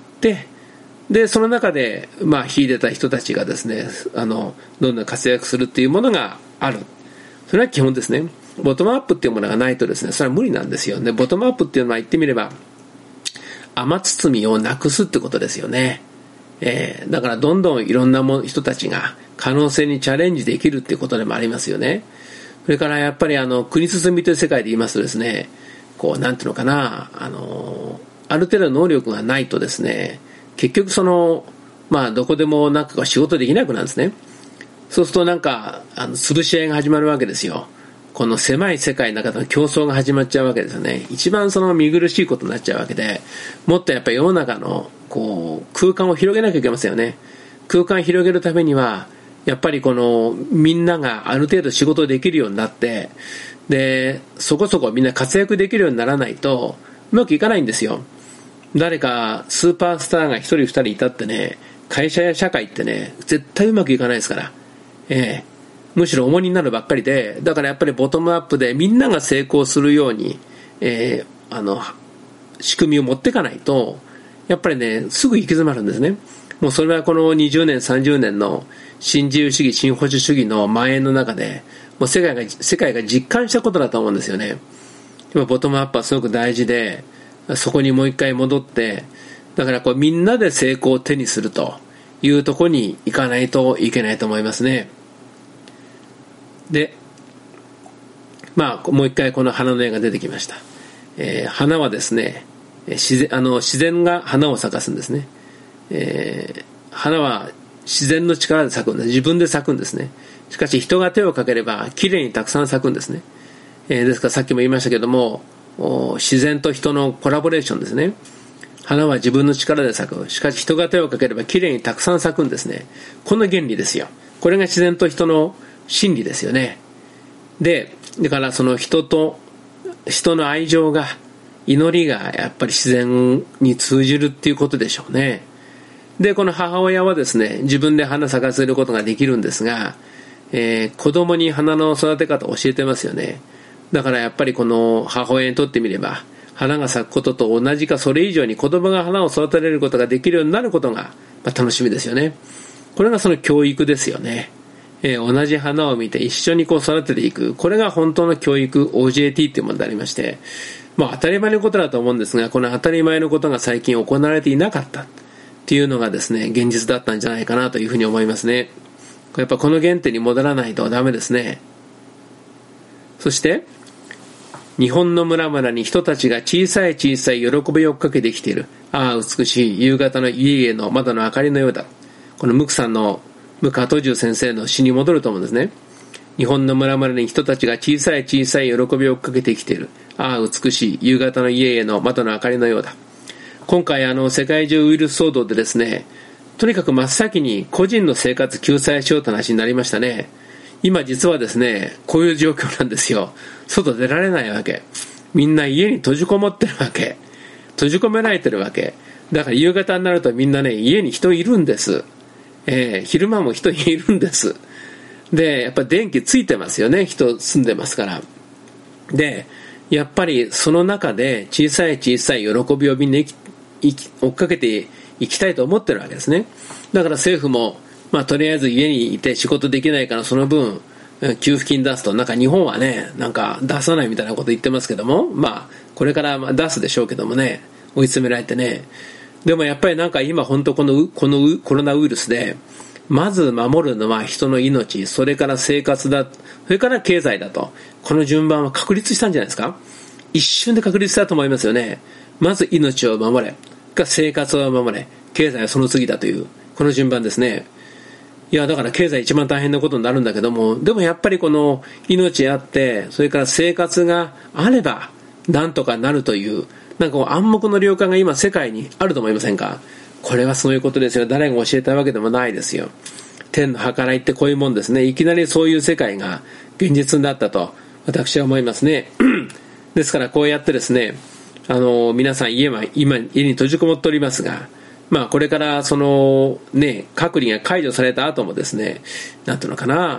Speaker 1: でその中でまあ秀でた人たちがですね、あのどんどん活躍するっていうものがある。それは基本ですね。ボトムアップっていうものがないとですね、それは無理なんですよ。でボトムアップっていうのは言ってみれば雨包みをなくすってことですよね。えー、だからどんどんいろんなも人たちが可能性にチャレンジできるっていうことでもありますよね。それからやっぱりあの国進みという世界で言いますとですね、こうなんていうのかな、あのある程度の能力がないとですね、結局そのまあどこでもなんか仕事できなくなるんですね。そうするとなんかあの潰し合いが始まるわけですよ。この狭い世界の中での競争が始まっちゃうわけですよね。一番その見苦しいことになっちゃうわけで、もっとやっぱり世の中のこう空間を広げなきゃいけませんよね。空間を広げるためにはやっぱりこのみんながある程度仕事できるようになって、でそこそこみんな活躍できるようにならないとうまくいかないんですよ。誰かスーパースターが一人二人いたってね、会社や社会ってね絶対うまくいかないですから、ええむしろ重荷になるばっかりで、だからやっぱりボトムアップでみんなが成功するように、えー、あの仕組みを持っていかないとやっぱりねすぐ行き詰まるんですね。もうそれはこのにじゅうねんさんじゅうねんの新自由主義新保守主義の蔓延の中でもう世界が世界が実感したことだと思うんですよね。今ボトムアップはすごく大事で、そこにもう一回戻って、だからこうみんなで成功を手にするというところに行かないといけないと思いますね。で、まあもう一回この花の絵が出てきました。えー、花はですね、自然、あの自然が花を咲かすんですね。えー、花は自然の力で咲くんです。自分で咲くんですね。しかし人が手をかければきれいにたくさん咲くんですね。えー、ですからさっきも言いましたけども、自然と人のコラボレーションですね。花は自分の力で咲く。しかし人が手をかければきれいにたくさん咲くんですね。この原理ですよ。これが自然と人の真理ですよね。で、だからその人と人の愛情が、祈りがやっぱり自然に通じるっていうことでしょうね。で、この母親はですね、自分で花咲かせることができるんですが、えー、子供に花の育て方を教えてますよね。だからやっぱりこの母親にとってみれば、花が咲くことと同じかそれ以上に子供が花を育てられることができるようになることが、まあ、楽しみですよね。これがその教育ですよね。えー、同じ花を見て一緒にこう育てていく。これが本当の教育 オージェーティー というものでありまして、まあ当たり前のことだと思うんですが、この当たり前のことが最近行われていなかったっていうのがですね、現実だったんじゃないかなというふうに思いますね。やっぱこの原点に戻らないとダメですね。そして日本の村々に人たちが小さい小さい喜びを追っかけてきている。ああ美しい夕方の家々の窓の明かりのようだ。この無垢さんの無垢途中先生の詩に戻ると思うんですね。日本の村々に人たちが小さい小さい喜びを追っかけてきている。ああ美しい夕方の家々の窓の明かりのようだ。今回あの世界中ウイルス騒動でですね、とにかく真っ先に個人の生活救済しようという話になりましたね。今実はですね、こういう状況なんですよ。外出られないわけ。みんな家に閉じこもってるわけ。閉じ込められてるわけ。だから夕方になるとみんなね、家に人いるんです。えー、昼間も人いるんです。で、やっぱ電気ついてますよね。人住んでますから。で、やっぱりその中で小さい小さい喜びをみんな追っかけていきたいと思ってるわけですね。だから政府もまあとりあえず家にいて仕事できないからその分給付金出すと、なんか日本はね、なんか出さないみたいなこと言ってますけども、まあこれから出すでしょうけどもね、追い詰められてね。でもやっぱりなんか今本当このこのコロナウイルスでまず守るのは人の命、それから生活だ、それから経済だと、この順番は確立したんじゃないですか。一瞬で確立したと思いますよね。まず命を守れ、が生活を守れ、経済はその次だというこの順番ですね。いやだから経済一番大変なことになるんだけども、でもやっぱりこの命あって、それから生活があればなんとかなるという、なんかこう暗黙の了解が今世界にあると思いませんか。これはそういうことですよ。誰が教えたわけでもないですよ。天の計らいってこういうもんですね。いきなりそういう世界が現実になったと私は思いますね。ですからこうやってですね、あの皆さん家は今家に閉じこもっておりますが、まあこれからそのね隔離が解除された後もですね、なんていうのかな、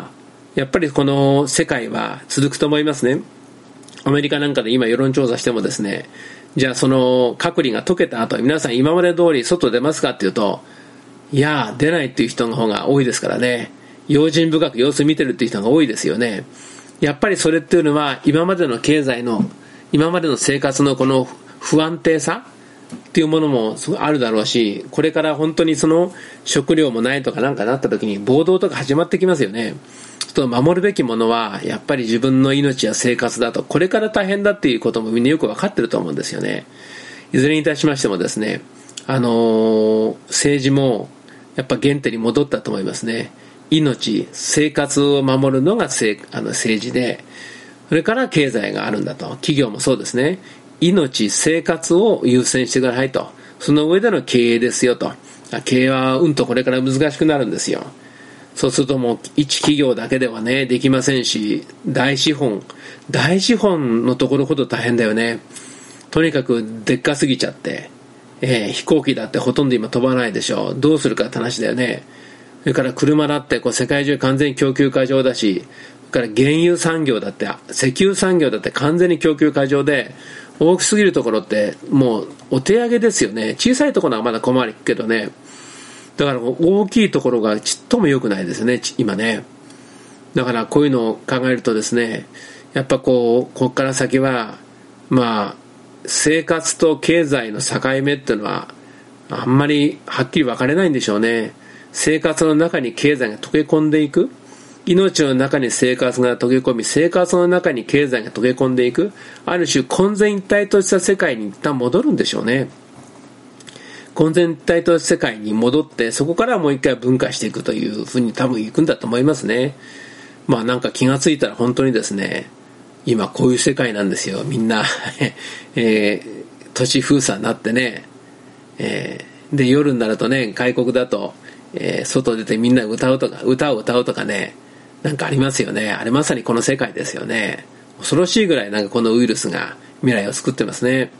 Speaker 1: やっぱりこの世界は続くと思いますね。アメリカなんかで今世論調査してもですね、じゃあその隔離が解けた後、皆さん今まで通り外出ますかっていうと、いや出ないっていう人の方が多いですからね。用心深く様子見てるっていう人が多いですよね。やっぱりそれっていうのは今までの経済の、今までの生活のこの不安定さっていうものもあるだろうし、これから本当にその食料もないとかなんかなった時に暴動とか始まってきますよね。と守るべきものはやっぱり自分の命や生活だと、これから大変だっていうこともみんなよく分かってると思うんですよね。いずれにいたしましてもですね、あのー、政治もやっぱ原点に戻ったと思いますね。命、生活を守るのが政、あの政治で、それから経済があるんだと。企業もそうですね。命、生活を優先してくださいと。その上での経営ですよと。経営はうんとこれから難しくなるんですよ。そうするともう一企業だけではねできませんし、大資本大資本のところほど大変だよね。とにかくでっかすぎちゃって、えー、飛行機だってほとんど今飛ばないでしょ。どうするかって話だよね。それから車だってこう世界中完全に供給過剰だし、それから原油産業だって石油産業だって完全に供給過剰で、大きすぎるところってもうお手上げですよね。小さいところはまだ困るけどね。だから大きいところがちっとも良くないですね今ね。だからこういうのを考えるとですね、やっぱこうここから先はまあ生活と経済の境目っていうのはあんまりはっきり分かれないんでしょうね。生活の中に経済が溶け込んでいく、命の中に生活が溶け込み、生活の中に経済が溶け込んでいく、ある種混然一体とした世界に一旦戻るんでしょうね。混然一体と世界に戻って、そこからもう一回分化していくというふうに多分行くんだと思いますね。まあなんか気がついたら本当にですね、今こういう世界なんですよ。みんな、えー、都市封鎖になってね、えー、で夜になるとね、外国だと、えー、外出てみんな歌うとか歌を歌うとかね、なんかありますよね。あれまさにこの世界ですよね。恐ろしいぐらいなんかこのウイルスが未来を作ってますね。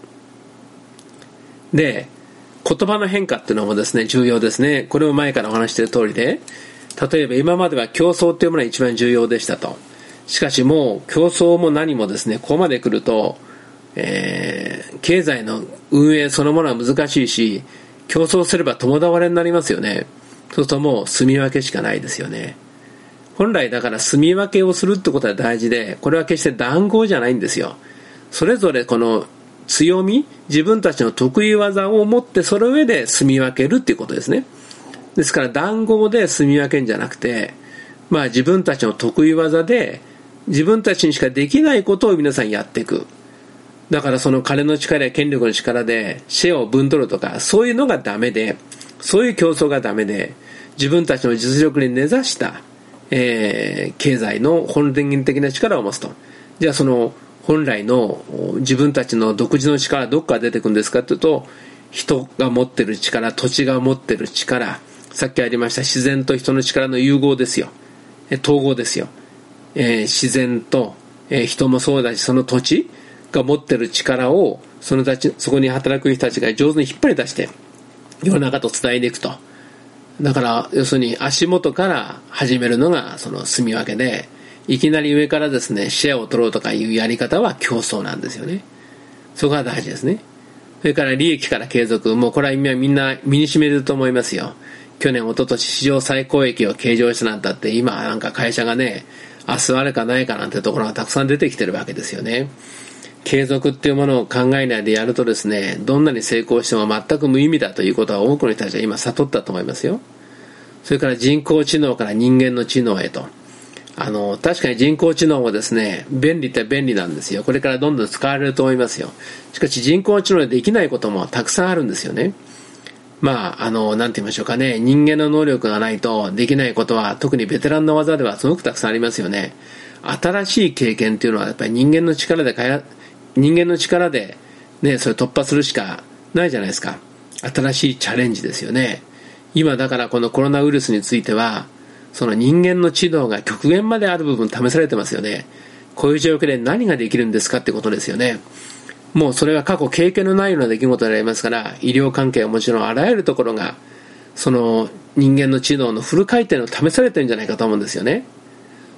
Speaker 1: で、言葉の変化っていうのもですね重要ですね。これも前からお話している通りで、例えば今までは競争っていうものが一番重要でしたと。しかしもう競争も何もですね、ここまで来ると、えー、経済の運営そのものは難しいし、競争すれば共倒れになりますよね。そうするともう住み分けしかないですよね。本来だから住み分けをするってことは大事で、これは決して談合じゃないんですよ。それぞれこの強み、自分たちの得意技を持ってその上で住み分けるっていうことですね。ですから談合で住み分けんじゃなくて、まあ自分たちの得意技で自分たちにしかできないことを皆さんやっていく。だからその金の力や権力の力でシェアを分取るとか、そういうのがダメで、そういう競争がダメで、自分たちの実力に根ざした、えー、経済の本源的な力を持つと。じゃあその本来の自分たちの独自の力はどこから出てくるんですかというと、人が持ってる力、土地が持ってる力、さっきありました自然と人の力の融合ですよ。統合ですよ。えー、自然と、えー、人もそうだし、その土地が持ってる力をそのたち、そこに働く人たちが上手に引っ張り出して世の中と伝えていくと。だから要するに足元から始めるのがその住み分けで、いきなり上からですねシェアを取ろうとかいうやり方は競争なんですよね。そこが大事ですね。それから利益から継続、もうこれはみんな身に染めると思いますよ。去年一昨年史上最高益を計上したなんたって、今なんか会社がね明日あるかないかなんてところがたくさん出てきてるわけですよね。継続っていうものを考えないでやるとですね、どんなに成功しても全く無意味だということは多くの人たちは今悟ったと思いますよ。それから人工知能から人間の知能へと。あの確かに人工知能もですね便利って便利なんですよ。これからどんどん使われると思いますよ。しかし人工知能でできないこともたくさんあるんですよね。まああのなんて言いましょうかね、人間の能力がないとできないことは、特にベテランの技ではすごくたくさんありますよね。新しい経験っていうのはやっぱり人間の力で人間の力でねそれ突破するしかないじゃないですか。新しいチャレンジですよね。今だからこのコロナウイルスについては、その人間の知能が極限まである部分試されてますよね。こういう状況で何ができるんですかってことですよね。もうそれは過去経験のないような出来事でありますから、医療関係はもちろんあらゆるところがその人間の知能のフル回転を試されてるんじゃないかと思うんですよね。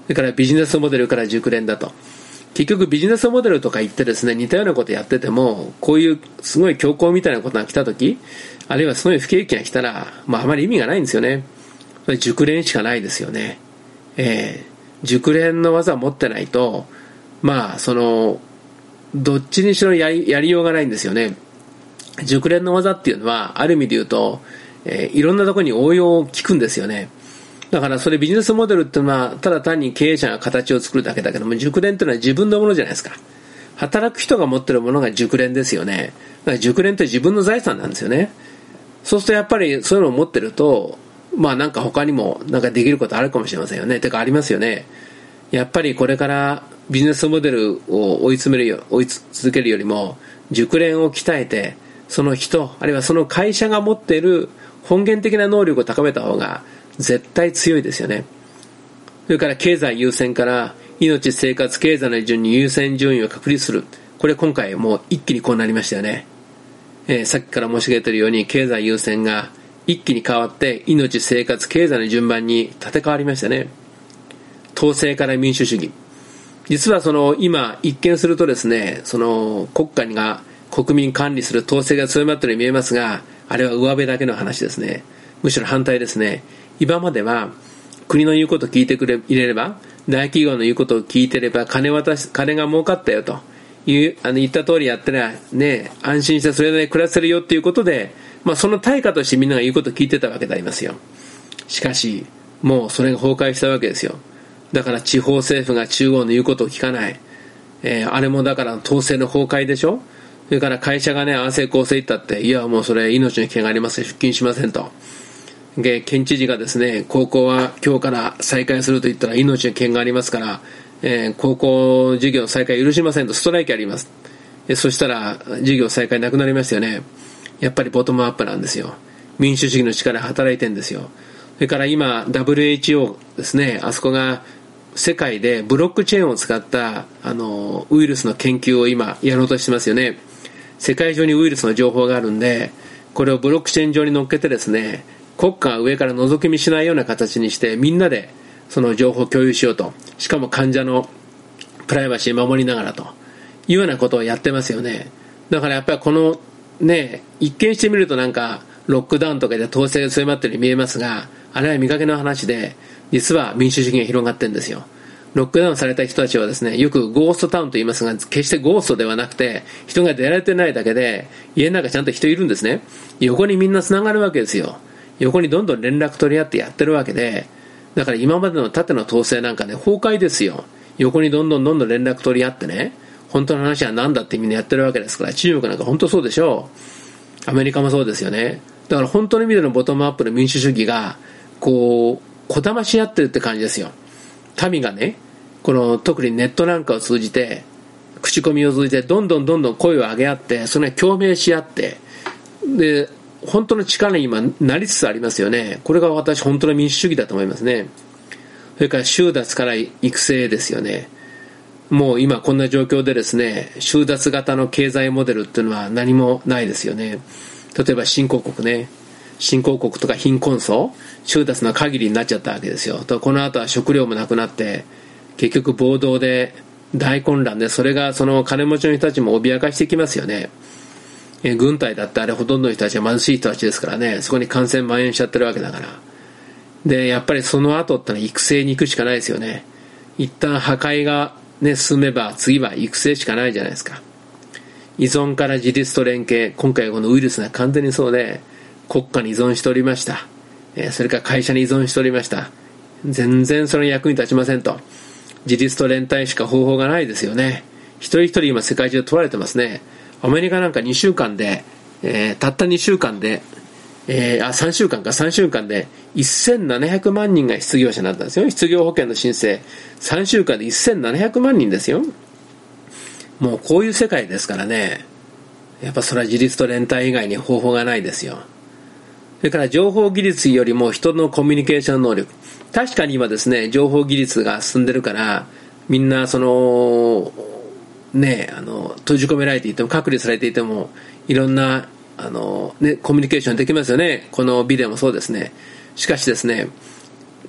Speaker 1: れからビジネスモデルから熟練だと。結局ビジネスモデルとか言ってですね、似たようなことやってても、こういうすごい強行みたいなことが来たとき、あるいはすごい不景気が来たら、まああまり意味がないんですよね。熟練しかないですよね。えー、熟練の技を持ってないと、まあその、どっちにしろやり、やりようがないんですよね。熟練の技っていうのは、ある意味で言うと、えー、いろんなところに応用を聞くんですよね。だからそれビジネスモデルっていうのはただ単に経営者が形を作るだけだけども、熟練っていうのは自分のものじゃないですか。働く人が持ってるものが熟練ですよね。だから熟練って自分の財産なんですよね。そうするとやっぱりそういうのを持ってると、まあなんか他にもなんかできることあるかもしれませんよね。てかありますよね。やっぱりこれからビジネスモデルを追い詰めるよ、追い続けるよりも熟練を鍛えて、その人あるいはその会社が持っている本源的な能力を高めた方が絶対強いですよね。それから経済優先から命、生活、経済の順に優先順位を確立する。これ今回もう一気にこうなりましたよね。えー、さっきから申し上げているように経済優先が一気に変わって命、生活、経済の順番に立て替わりましたね。統制から民主主義。実はその今一見するとですね、その国家が国民管理する統制が強まっているように見えますが、あれは上辺だけの話ですね。むしろ反対ですね。今までは国の言うことを聞いてくれ入れれば、大企業の言うことを聞いてれば金渡し金が儲かったよというあの言った通りやってらね、安心してそれで暮らせるよっていうことで、まあその対価としてみんなが言うことを聞いてたわけでありますよ。しかしもうそれが崩壊したわけですよ。だから地方政府が中央の言うことを聞かない、えー、あれもだから統制の崩壊でしょ。それから会社がね、安静構成行ったって、いやもうそれ命の危険があります、出勤しませんと。で県知事がですね、高校は今日から再開すると言ったら命の危険がありますから、えー、高校授業再開許しませんとストライキあります。えそしたら授業再開なくなりましたよね。やっぱりボトムアップなんですよ。民主主義の力が働いてるんですよ。それから今 ダブリューエイチオー ですね、あそこが世界でブロックチェーンを使ったあのウイルスの研究を今やろうとしてますよね。世界中にウイルスの情報があるんで、これをブロックチェーン上に乗っけてですね、国家が上から覗き見しないような形にしてみんなでその情報を共有しようと、しかも患者のプライバシーを守りながらというようなことをやってますよね。だからやっぱりこのね、一見してみるとなんかロックダウンとかで統制が強まっているように見えますが、あれは見かけの話で、実は民主主義が広がってるんですよ。ロックダウンされた人たちはですね、よくゴーストタウンと言いますが、決してゴーストではなくて人が出られてないだけで、家の中ちゃんと人いるんですね。横にみんなつながるわけですよ。横にどんどん連絡取り合ってやってるわけで、だから今までの縦の統制なんかね、崩壊ですよ。横にどんどんどんどん連絡取り合ってね、本当の話は何だってみんなやってるわけですから。中国なんか本当そうでしょう。アメリカもそうですよね。だから本当の意味でのボトムアップの民主主義がこうこだまし合ってるって感じですよ。民がね、この特にネットなんかを通じて、口コミを通じてどんどんどんどん声を上げ合って、それが共鳴し合って、で本当の力に今なりつつありますよね。これが私本当の民主主義だと思いますね。それから収奪から育成ですよね。もう今こんな状況でですね、収奪型の経済モデルっていうのは何もないですよね。例えば新興国ね、新興国とか貧困層、収奪の限りになっちゃったわけですよ。とこの後は食料もなくなって、結局暴動で大混乱で、それがその金持ちの人たちも脅かしてきますよね。え軍隊だってあれほとんどの人たちは貧しい人たちですからね、そこに感染蔓延しちゃってるわけだから。でやっぱりその後ってのは育成に行くしかないですよね。一旦破壊がね進めば次は育成しかないじゃないですか。依存から自立と連携、今回このウイルスが完全にそうで、国家に依存しておりました、えそれから会社に依存しておりました。全然その役に立ちませんと。自立と連帯しか方法がないですよね。一人一人今世界中で問われてますね。アメリカなんかにしゅうかんで、えー、たったにしゅうかんで、えー、あさんしゅうかんかさんしゅうかんでせんななひゃくまんにんが失業者になったんですよ。失業保険の申請さんしゅうかんでせんななひゃくまんにんですよ。もうこういう世界ですからね、やっぱそれは自立と連帯以外に方法がないですよ。それから情報技術よりも人のコミュニケーション能力、確かに今ですね、情報技術が進んでるからみんなそのね、あの閉じ込められていても隔離されていてもいろんなあの、ね、コミュニケーションできますよね。このビデオもそうですね。しかしですね、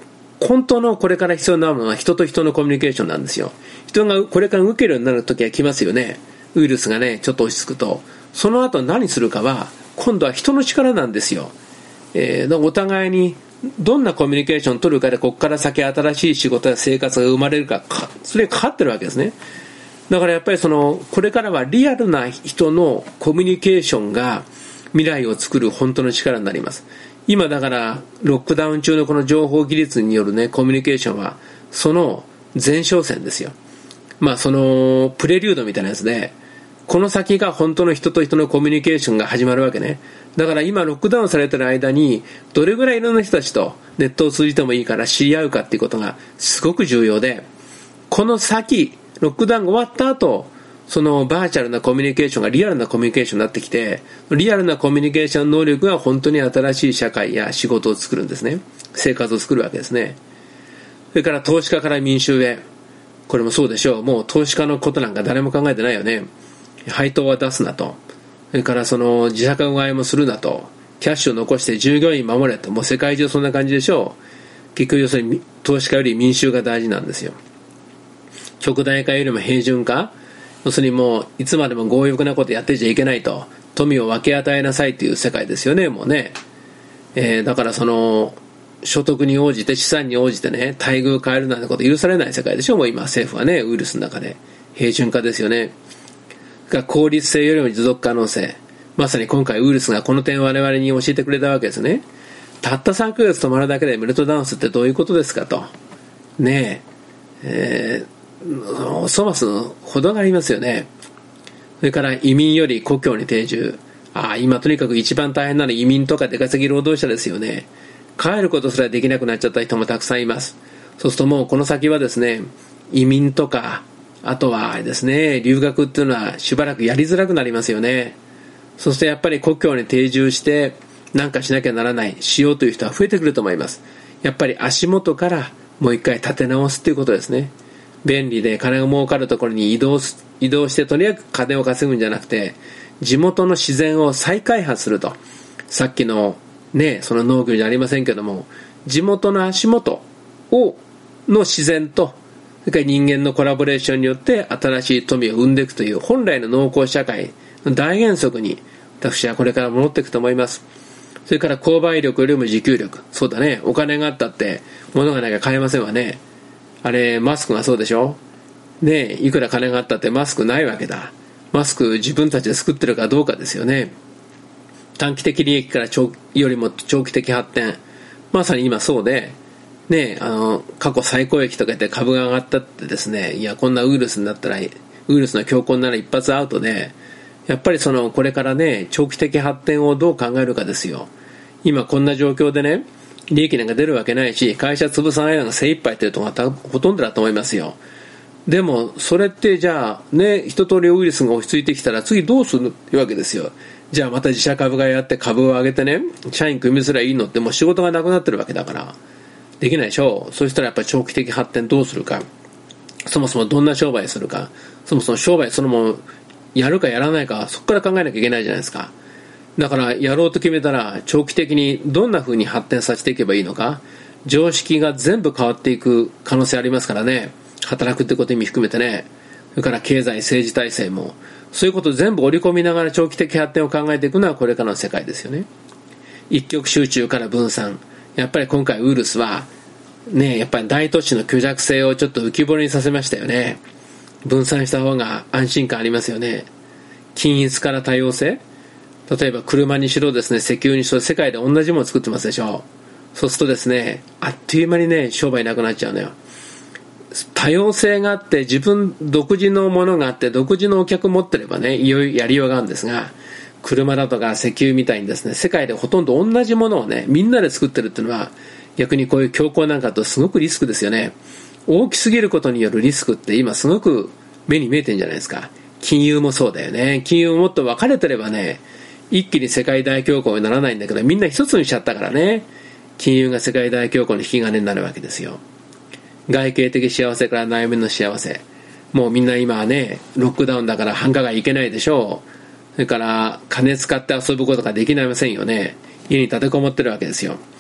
Speaker 1: 本当のこれから必要なものは人と人のコミュニケーションなんですよ。人がこれから受けるようになる時は来ますよね。ウイルスがねちょっと落ち着くと、その後何するかは今度は人の力なんですよ。えー、お互いにどんなコミュニケーションを取るかで、ここから先新しい仕事や生活が生まれるか、それがかかってるわけですね。だからやっぱりそのこれからはリアルな人のコミュニケーションが未来を作る本当の力になります。今だからロックダウン中のこの情報技術によるねコミュニケーションはその前哨戦ですよ。まあそのプレリュードみたいなやつで、この先が本当の人と人のコミュニケーションが始まるわけね。だから今ロックダウンされてる間にどれぐらいいろんな人たちとネットを通じてもいいから知り合うかっていうことがすごく重要で、この先ロックダウンが終わった後、そのバーチャルなコミュニケーションがリアルなコミュニケーションになってきて、リアルなコミュニケーション能力が本当に新しい社会や仕事を作るんですね。生活を作るわけですね。それから投資家から民衆へ、これもそうでしょう。もう投資家のことなんか誰も考えてないよね。配当は出すなと、それからその自社買いもするなと、キャッシュを残して従業員守れと、もう世界中そんな感じでしょう。結局要するに投資家より民衆が大事なんですよ。極大化よりも平準化、要するにもういつまでも強欲なことやってちゃいけないと、富を分け与えなさいという世界ですよね。もうね、えー、だからその所得に応じて資産に応じてね待遇を変えるなんてこと許されない世界でしょ。もう今政府はねウイルスの中で平準化ですよね。が効率性よりも持続可能性、まさに今回ウイルスがこの点を我々に教えてくれたわけですね。たったさんかげつ止まるだけでメルトダウンするってどういうことですかとねえ、えー、おそますほどがありますよね。それから移民より故郷に定住、ああ今とにかく一番大変なのは移民とか出稼ぎ労働者ですよね。帰ることすらできなくなっちゃった人もたくさんいます。そうするともうこの先はですね、移民とかあとはですね留学っていうのはしばらくやりづらくなりますよね。そうするとやっぱり故郷に定住して何かしなきゃならないしようという人は増えてくると思います。やっぱり足元からもう一回立て直すということですね。便利で金が儲かるところに移動す移動してとにかく金を稼ぐんじゃなくて、地元の自然を再開発すると。さっきのねその農業じゃありませんけども、地元の足元をの自然とそれから人間のコラボレーションによって新しい富を生んでいくという本来の農耕社会の大原則に私はこれから戻っていくと思います。それから購買力よりも自給力、そうだね、お金があったって物がなきゃ買えませんわね。あれマスクがそうでしょねえ、いくら金があったってマスクないわけだ。マスク自分たちで作ってるかどうかですよね。短期的利益から長よりも長期的発展、まさに今そうでね、あの過去最高益とか言って株が上がったってですね、いやこんなウイルスになったらウイルスの強行なら一発アウトで、やっぱりそのこれからね長期的発展をどう考えるかですよ。今こんな状況でね利益なんか出るわけないし、会社潰さないのが精一杯というところがほとんどだと思いますよ。でもそれってじゃあね一通りウイルスが落ち着いてきたら次どうするわけですよ。じゃあまた自社株買いやって株を上げてね社員組みすりゃいいのって、もう仕事がなくなってるわけだからできないでしょう。そうしたらやっぱり長期的発展どうするか、そもそもどんな商売するか、そもそも商売そのものやるかやらないか、そこから考えなきゃいけないじゃないですか。だからやろうと決めたら長期的にどんな風に発展させていけばいいのか、常識が全部変わっていく可能性ありますからね。働くってこと意味含めてね。それから経済政治体制もそういうことを全部織り込みながら長期的発展を考えていくのはこれからの世界ですよね。一極集中から分散、やっぱり今回ウイルスはねやっぱり大都市の虚弱性をちょっと浮き彫りにさせましたよね。分散した方が安心感ありますよね。均一から多様性、例えば車にしろですね石油にしろ世界で同じものを作ってますでしょ。そうするとですねあっという間にね商売なくなっちゃうのよ。多様性があって自分独自のものがあって独自のお客持ってればねいよいよやりようがあるんですが、車だとか石油みたいにですね世界でほとんど同じものをねみんなで作ってるっていうのは逆にこういう強行なんかとすごくリスクですよね。大きすぎることによるリスクって今すごく目に見えてるんじゃないですか。金融もそうだよね。金融ももっと分かれてればね一気に世界大恐慌にならないんだけど、みんな一つにしちゃったからね金融が世界大恐慌の引き金になるわけですよ。外形的幸せから内面の幸せ、もうみんな今はねロックダウンだから繁華街行けないでしょう。それから金使って遊ぶことができませんよね。家に立てこもってるわけですよ。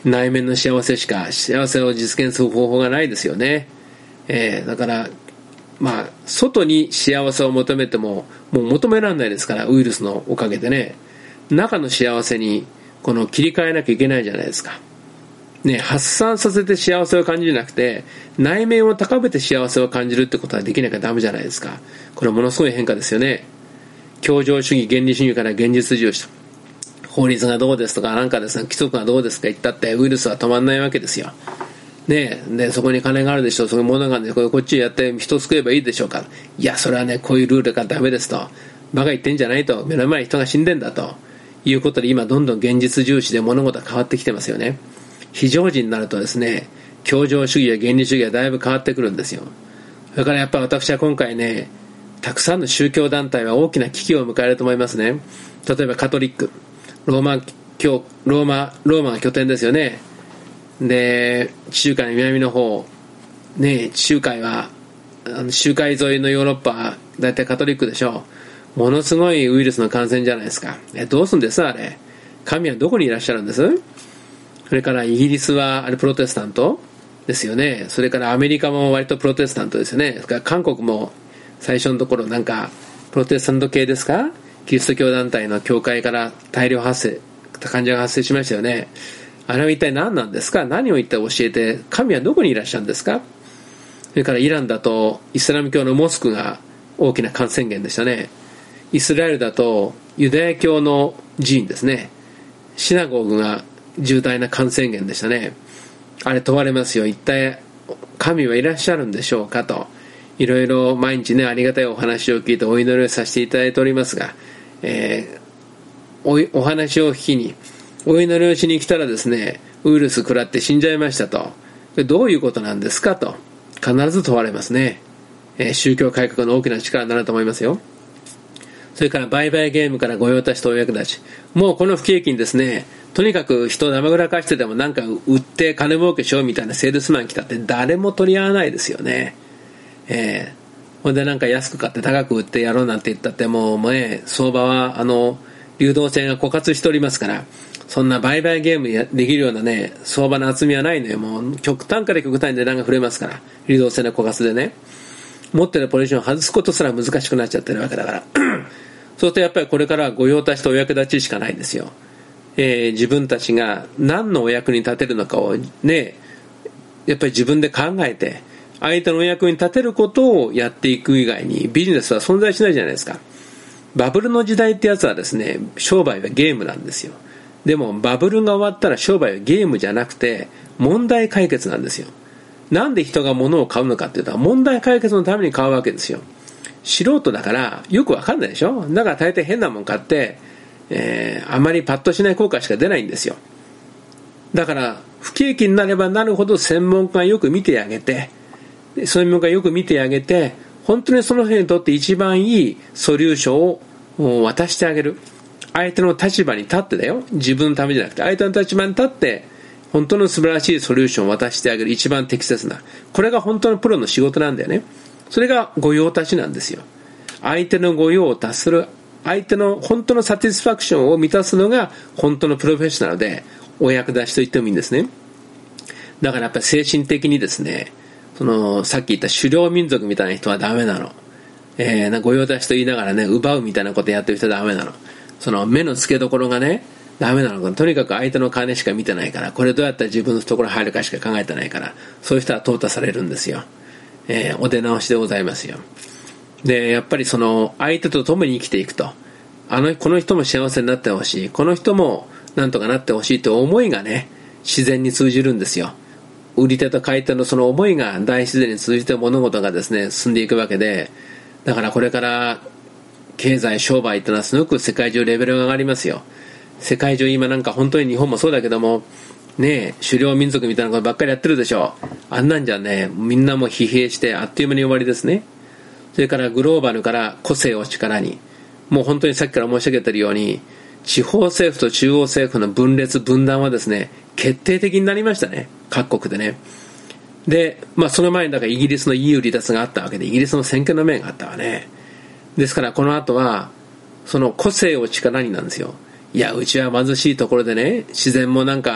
Speaker 1: 内面の幸せしか幸せを実現する方法がないですよね。えー、だからまあ外に幸せを求めてももう求められないですから、ウイルスのおかげでね。中の幸せにこの切り替えなきゃいけないじゃないですか。ね、発散させて幸せを感じなくて、内面を高めて幸せを感じるってことはできなきゃダメじゃないですか。これはものすごい変化ですよね。協情主義、原理主義から現実重視と。法律がどうですとか、なんかですね、規則がどうですか言ったって、ウイルスは止まんないわけですよ。ねえ、で、そこに金があるでしょう、そういうものがあるんで、これこっちやって人を救えばいいでしょうか。いや、それはね、こういうルールがダメですと。バカ言ってんじゃないと。目の前に人が死んでんだと。いうことで、今どんどん現実重視で物事が変わってきてますよね。非常時になるとですね、協情主義や原理主義はだいぶ変わってくるんですよ。それからやっぱり私は今回ね、たくさんの宗教団体は大きな危機を迎えると思いますね。例えばカトリック、ローマ教、ローマ、ローマが拠点ですよね。で、地中海の南の方、ね、地中海は、あの周海沿いのヨーロッパはだいたいカトリックでしょう。ものすごいウイルスの感染じゃないですか。え、どうすんですあれ。神はどこにいらっしゃるんです？それからイギリスはあれプロテスタントですよね。それからアメリカも割とプロテスタントですよね。それから韓国も最初のところなんかプロテスタント系ですか、キリスト教団体の教会から大量発生患者が発生しましたよね。あれは一体何なんですか。何を一体教えて、神はどこにいらっしゃるんですか。それからイランだとイスラム教のモスクが大きな感染源でしたね。イスラエルだとユダヤ教の寺院ですね、シナゴーグが重大な感染源でしたね。あれ問われますよ。一体神はいらっしゃるんでしょうかと。いろいろ毎日ね、ありがたいお話を聞いてお祈りをさせていただいておりますが、えー、お, お話を聞きにお祈りをしに来たらですね、ウイルス食らって死んじゃいましたと。どういうことなんですかと必ず問われますね。えー、宗教改革の大きな力になると思いますよ。それから売買ゲームから御用達とお役立ち、もうこの不景気にですね、とにかく人を生ぐらかしてでもなんか売って金儲けしようみたいなセールスマン来たって誰も取り合わないですよね。えー、ほんでなんか安く買って高く売ってやろうなんて言ったってもうね、相場はあの流動性が枯渇しておりますから、そんな売買ゲームできるようなね、相場の厚みはないのよ。もう極端から極端に値段が触れますから、流動性の枯渇でね、持ってるポジションを外すことすら難しくなっちゃってるわけだからそうするとやっぱりこれから御用達とお役立ちしかないんですよ。えー、自分たちが何のお役に立てるのかをね、やっぱり自分で考えて相手のお役に立てることをやっていく以外にビジネスは存在しないじゃないですか。バブルの時代ってやつはですね、商売はゲームなんですよ。でもバブルが終わったら商売はゲームじゃなくて問題解決なんですよ。なんで人が物を買うのかっていうと、問題解決のために買うわけですよ。素人だからよくわかんないでしょ。だから大抵変なもん買って、えー、あまりパッとしない効果しか出ないんですよ。だから不景気になればなるほど専門家がよく見てあげて、専門家がよく見てあげて、本当にその人にとって一番いいソリューションを渡してあげる。相手の立場に立ってだよ。自分のためじゃなくて相手の立場に立って本当の素晴らしいソリューションを渡してあげる。一番適切な、これが本当のプロの仕事なんだよね。それが御用達なんですよ。相手の御用を達する、相手の本当のサティスファクションを満たすのが本当のプロフェッショナルで、お役立ちと言ってもいいんですね。だからやっぱり精神的にですね、そのさっき言った狩猟民族みたいな人はダメなの。えー、な御用達と言いながらね、奪うみたいなことやってる人はダメなの。その目の付けどころがね、ダメなのか。とにかく相手の金しか見てないから、これどうやったら自分の懐入るかしか考えてないから、そういう人は淘汰されるんですよ。えー、お出直しでございますよ。で、やっぱりその相手と共に生きていくと、あのこの人も幸せになってほしい、この人もなんとかなってほしいという思いがね、自然に通じるんですよ。売り手と買い手のその思いが大自然に通じて物事がですね、進んでいくわけで、だからこれから経済商売ってのはすごく世界中レベルが上がりますよ。世界中今なんか本当に日本もそうだけどもね、狩猟民族みたいなことばっかりやってるでしょ。あんなんじゃね、みんなも疲弊してあっという間に終わりですね。それからグローバルから個性を力に、もう本当にさっきから申し上げているように、地方政府と中央政府の分裂分断はですね、決定的になりましたね、各国でね。で、まあその前にだからイギリスの イーユー 離脱があったわけで、イギリスの選挙の面があったわね。ですからこの後はその個性を力になんですよ。いや、うちは貧しいところでね、自然もなんか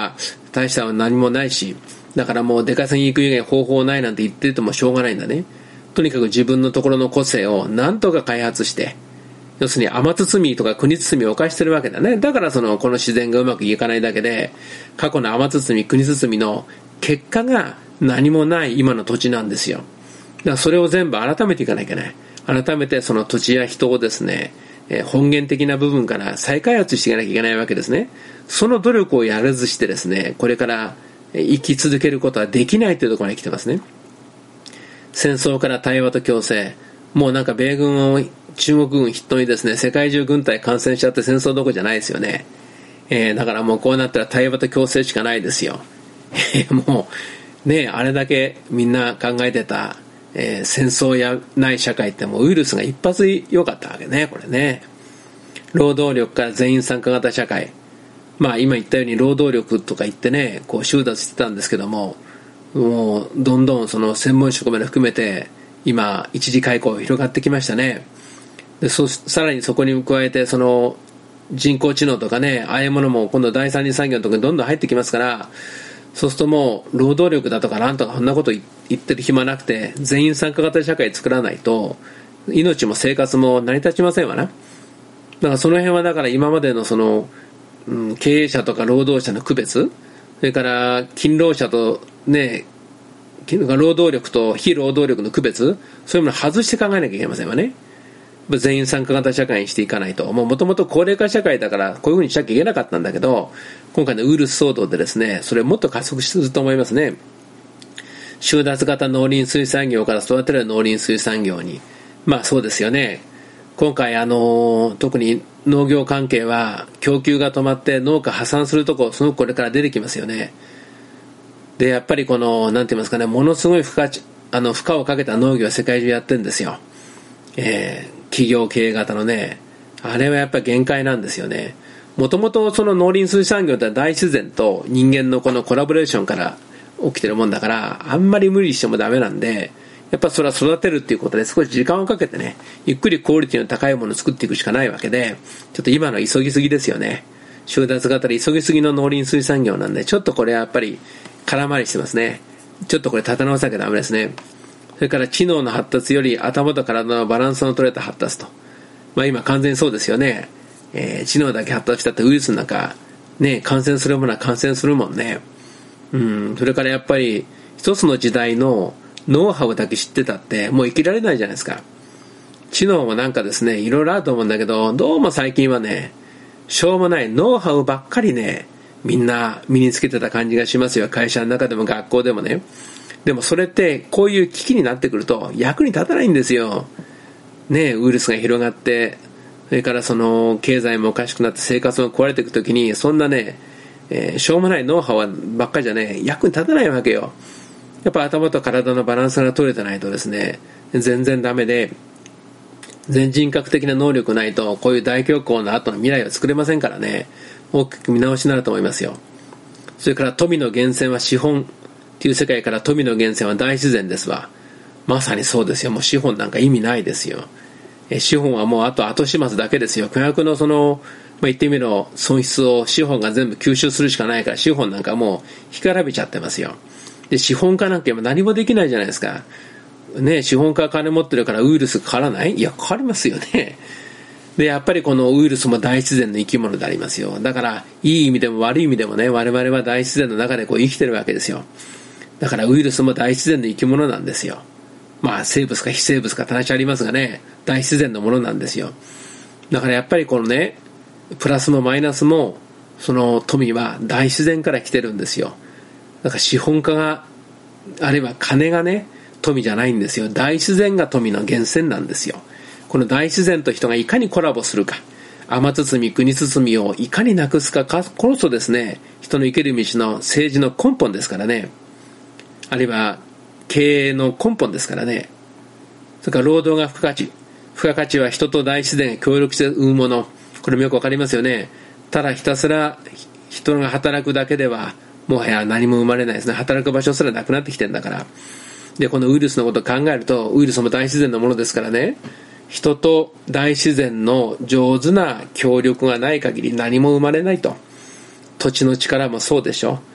Speaker 1: 大した何もないし、だからもう出稼ぎ行く以外方法ないなんて言っててもしょうがないんだね。とにかく自分のところの個性を何とか開発して、要するに天包とか国包を犯してるわけだね。だからそのこの自然がうまくいかないだけで、過去の天包国包の結果が何もない今の土地なんですよ。だからそれを全部改めていかなきゃいけない。改めてその土地や人をですね、えー、本源的な部分から再開発していかなきゃいけないわけですね。その努力をやらずしてですね、これから生き続けることはできないというところに来てますね。戦争から対話と共生、もうなんか米軍を中国軍筆頭にですね、世界中軍隊感染しちゃって戦争どころじゃないですよね。えー、だからもうこうなったら対話と共生しかないですよ。もうね、あれだけみんな考えてた、えー、戦争やない社会ってもうウイルスが一発良かったわけね、これね。労働力から全員参加型社会。まあ今言ったように労働力とか言ってね、こう収奪してたんですけども、もうどんどんその専門職まで含めて今一次開口広がってきましたね。でそさらにそこに加えてその人工知能とかね、ああいうものも今度第三次産業のところにどんどん入ってきますから、そうするともう労働力だとかなんとかそんなこと言ってる暇なくて、全員参加型社会作らないと命も生活も成り立ちませんわな。だからその辺はだから今までのその、うん、経営者とか労働者の区別、それから勤労者とね、労働力と非労働力の区別、そういうものを外して考えなきゃいけませんわね。全員参加型社会にしていかないと。もともと高齢化社会だからこういうふうにしなきゃいけなかったんだけど、今回のウイルス騒動でですね、それをもっと加速すると思いますね。収奪型農林水産業から育てる農林水産業に。まあそうですよね。今回あの特に農業関係は供給が止まって農家破産するとこすごくこれから出てきますよね。でやっぱりこのなんて言いますかね、ものすごい負荷あの負荷をかけた農業は世界中やってるんですよ。えー、企業経営型のね、あれはやっぱり限界なんですよね。もともとその農林水産業って大自然と人間のこのコラボレーションから起きてるもんだから、あんまり無理してもダメなんで、やっぱそれは育てるっていうことで少し時間をかけてね、ゆっくりクオリティの高いものを作っていくしかないわけで、ちょっと今の急ぎすぎですよね。収奪型で急ぎすぎの農林水産業なんで、ちょっとこれはやっぱり空回りしてますね。ちょっとこれ立て直さなきゃダメですね。それから知能の発達より頭と体のバランスの取れた発達と。まあ今完全にそうですよね。えー、知能だけ発達したってウイルスの中、ね、感染するものは感染するもんね。うん、それからやっぱり一つの時代のノウハウだけ知ってたってもう生きられないじゃないですか。知能もなんかですね、いろいろあると思うんだけど、どうも最近はね、しょうもないノウハウばっかりね、みんな身につけてた感じがしますよ。会社の中でも学校でもね。でもそれってこういう危機になってくると役に立たないんですよ。ね、ウイルスが広がって、それからその経済もおかしくなって生活も壊れていくときに、そんなね、えー、しょうもないノウハウばっかりじゃね、役に立たないわけよ。やっぱ頭と体のバランスが取れてないとですね、全然ダメで、全人格的な能力ないとこういう大恐慌の後の未来は作れませんからね、大きく見直しになると思いますよ。それから富の源泉は資本っていう世界から富の源泉は大自然ですわ。まさにそうですよ。もう資本なんか意味ないですよ。え資本はもうあと後始末だけですよ。巨額のその、まあ、言ってみろ損失を資本が全部吸収するしかないから、資本なんかもう干からびちゃってますよ。で資本家なんか今何もできないじゃないですか。ね、資本家は金持ってるからウイルスかからない？いや、かかりますよね。で、やっぱりこのウイルスも大自然の生き物でありますよ。だから、いい意味でも悪い意味でもね、我々は大自然の中でこう生きてるわけですよ。だからウイルスも大自然の生き物なんですよ。まあ、生物か非生物か話ありますがね、大自然のものなんですよ。だからやっぱりこのね、プラスもマイナスも、その富は大自然から来てるんですよ。だから資本家が、あるいは金がね、富じゃないんですよ。大自然が富の源泉なんですよ。この大自然と人がいかにコラボするか、天包国包をいかになくすか、この人ですね、人の生きる道の政治の根本ですからね。あるいは経営の根本ですからね。それから労働が付加価値。付加価値は人と大自然が協力して生むもの。これもよくわかりますよね。ただひたすら人が働くだけではもはや何も生まれないですね。働く場所すらなくなってきてるんだから。で、このウイルスのことを考えると、ウイルスも大自然のものですからね、人と大自然の上手な協力がない限り何も生まれないと。土地の力もそうでしょ。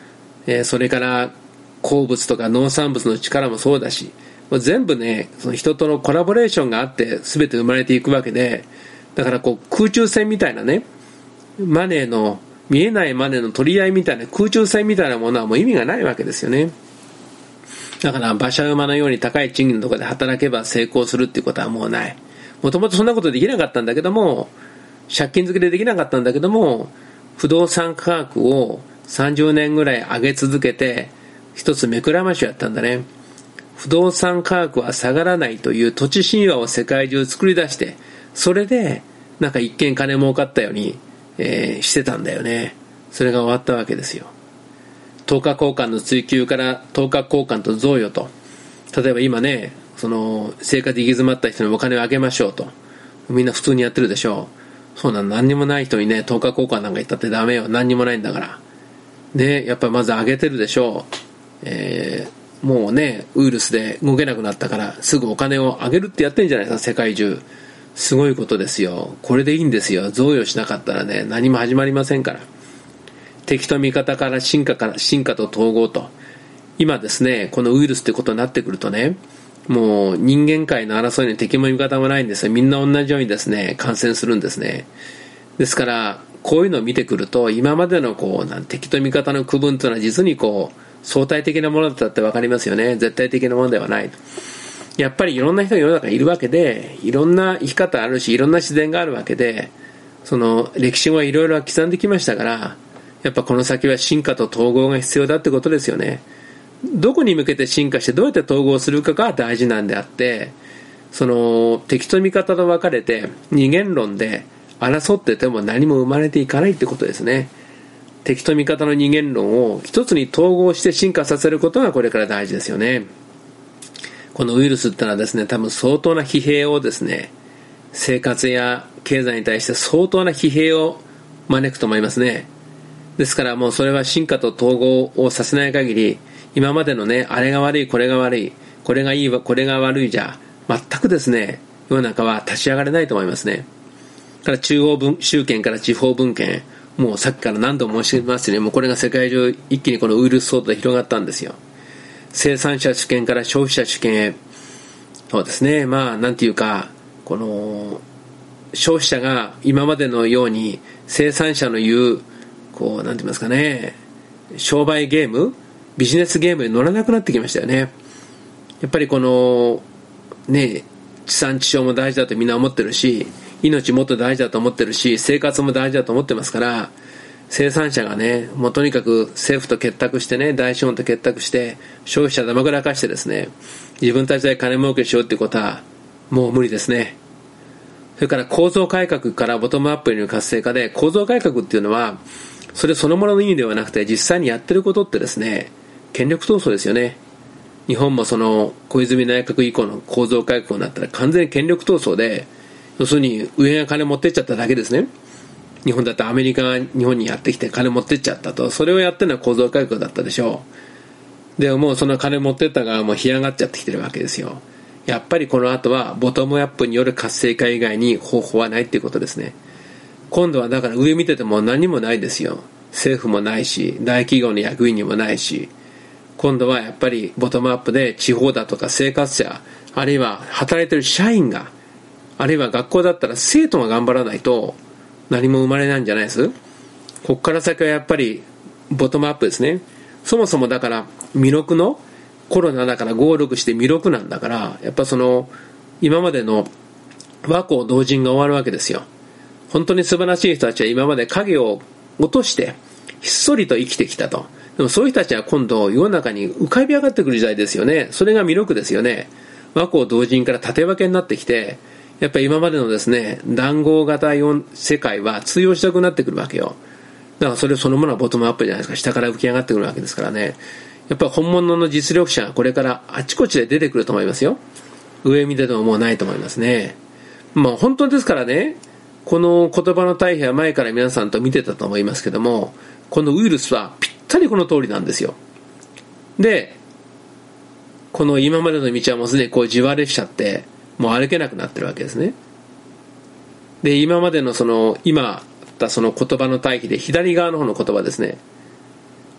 Speaker 1: えー、それから鉱物とか農産物の力もそうだし、もう全部ね、その人とのコラボレーションがあって全て生まれていくわけで、だからこう空中戦みたいなね、マネーの見えないマネーの取り合いみたいな空中戦みたいなものはもう意味がないわけですよね。だから馬車馬のように高い賃金のところで働けば成功するっていうことはもうない。もともとそんなことできなかったんだけども、借金付けでできなかったんだけども、不動産価格をさんじゅうねんぐらい上げ続けて一つ目くらましをやったんだね。不動産価格は下がらないという土地神話を世界中作り出して、それでなんか一見金儲かったように、えー、してたんだよね。それが終わったわけですよ。等価交換の追求から等価交換と贈与と、例えば今ね、その生活行き詰まった人にお金をあげましょうと、みんな普通にやってるでしょう。そうなの、何にもない人にね、等価交換なんか言ったってダメよ。何にもないんだからで、やっぱりまずあげてるでしょう。えー、もうね、ウイルスで動けなくなったからすぐお金をあげるってやってんじゃないですか、世界中。すごいことですよ。これでいいんですよ。贈与しなかったらね、何も始まりませんから。敵と味方から進化から進化と統合と、今ですね、このウイルスってことになってくるとね、もう人間界の争いに敵も味方もないんですよ。みんな同じようにですね、感染するんですね。ですからこういうのを見てくると、今までのこうなん敵と味方の区分というのは実にこう相対的なものだったって分かりますよね。絶対的なものではない。やっぱりいろんな人が世の中にいるわけで、いろんな生き方あるし、いろんな自然があるわけで、その歴史はいろいろ刻んできましたから、やっぱこの先は進化と統合が必要だってことですよね。どこに向けて進化してどうやって統合するかが大事なんであって、その敵と味方と分かれて二元論で争ってても何も生まれていかないってことですね。敵と味方の二元論を一つに統合して進化させることがこれから大事ですよね。このウイルスってのはですね、多分相当な疲弊をですね、生活や経済に対して相当な疲弊を招くと思いますね。ですからもうそれは進化と統合をさせない限り、今までのね、あれが悪いこれが悪い、これがいいこれが悪いじゃ全くですね、世の中は立ち上がれないと思いますね。だから中央分集権から地方分権、もうさっきから何度も申し上げますよね。もうこれが世界中一気にこのウイルス騒動で広がったんですよ。生産者主権から消費者主権へ。そうですね、まあなんていうか、この消費者が今までのように生産者の言うこうなんて言いますかね、商売ゲーム、ビジネスゲームに乗らなくなってきましたよね。やっぱりこのね、地産地消も大事だとみんな思ってるし、命もっと大事だと思ってるし、生活も大事だと思ってますから、生産者がね、もうとにかく政府と結託してね、大資本と結託して消費者だまくらかしてですね、自分たちで金儲けしようっていうことはもう無理ですね。それから構造改革からボトムアップへの活性化で、構造改革っていうのはそれそのものの意味ではなくて、実際にやってることってですね、権力闘争ですよね。日本もその小泉内閣以降の構造改革になったら完全に権力闘争で、要するに上が金持ってっちゃっただけですね。日本だってアメリカが日本にやってきて金持ってっちゃったと、それをやってるのは構造改革だったでしょう。でももうその金持ってった側も干上がっちゃってきてるわけですよ。やっぱりこの後はボトムアップによる活性化以外に方法はないっていうことですね。今度はだから上見てても何もないですよ。政府もないし、大企業の役員にもないし、今度はやっぱりボトムアップで地方だとか生活者、あるいは働いてる社員が、あるいは学校だったら生徒が頑張らないと何も生まれないんじゃないです。ここから先はやっぱりボトムアップですね。そもそもだから弥勒のコロナだから合力して弥勒なんだから、やっぱその今までの和光同人が終わるわけですよ。本当に素晴らしい人たちは今まで影を落としてひっそりと生きてきたと。でもそういう人たちは今度世の中に浮かび上がってくる時代ですよね。それが弥勒ですよね。和光同人から縦分けになってきて、やっぱり今までのですね、談合型世界は通用したくなってくるわけよ。だからそれそのものはボトムアップじゃないですか。下から浮き上がってくるわけですからね。やっぱり本物の実力者がこれからあちこちで出てくると思いますよ。上見ててももうないと思いますね。まあ本当ですからね、この言葉の対比は前から皆さんと見てたと思いますけども、このウイルスはぴったりこの通りなんですよ。で、この今までの道はもうすでにこう地割れしちゃってもう歩けなくなってるわけですね。で、今までのその今言ったその言葉の対比で左側の方の言葉ですね、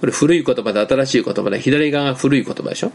Speaker 1: これ古い言葉で新しい言葉で、左側が古い言葉でしょ。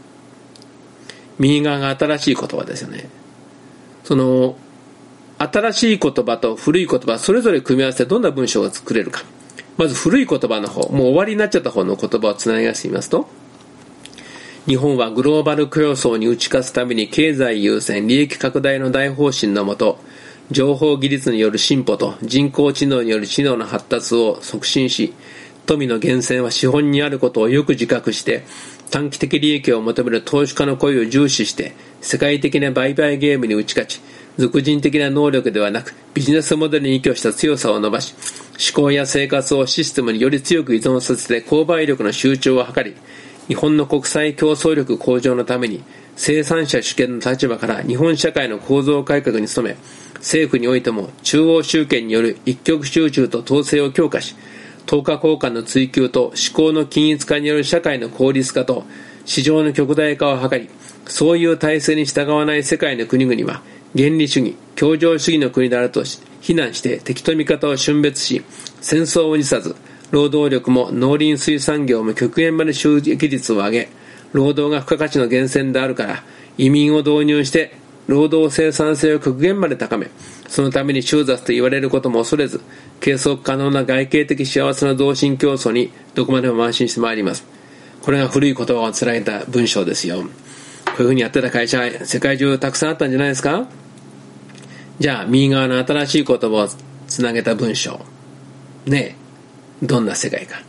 Speaker 1: 右側が新しい言葉ですよね。その新しい言葉と古い言葉それぞれ組み合わせてどんな文章が作れるか。まず古い言葉の方、もう終わりになっちゃった方の言葉をつなぎ合わせてみますと、日本はグローバル競争に打ち勝つために経済優先、利益拡大の大方針のもと、情報技術による進歩と人工知能による知能の発達を促進し、富の源泉は資本にあることをよく自覚して、短期的利益を求める投資家の声を重視して、世界的な売買ゲームに打ち勝ち、俗人的な能力ではなくビジネスモデルに依拠した強さを伸ばし、思考や生活をシステムにより強く依存させて購買力の集中を図り、日本の国際競争力向上のために生産者主権の立場から日本社会の構造改革に努め、政府においても中央集権による一極集中と統制を強化し、等価交換の追求と思考の均一化による社会の効率化と市場の極大化を図り、そういう体制に従わない世界の国々は原理主義、協情主義の国であると非難して敵と味方を峻別し、戦争を辞さず、労働力も農林水産業も極限まで収益率を上げ、労働が付加価値の源泉であるから移民を導入して労働生産性を極限まで高め、そのために収雑と言われることも恐れず、計測可能な外形的幸せの同心競争にどこまでも邁進してまいります。これが古い言葉をつなげた文章ですよ。こういうふうにやってた会社、世界中たくさんあったんじゃないですか。じゃあ右側の新しい言葉をつなげた文章ねえ、どんな世界か。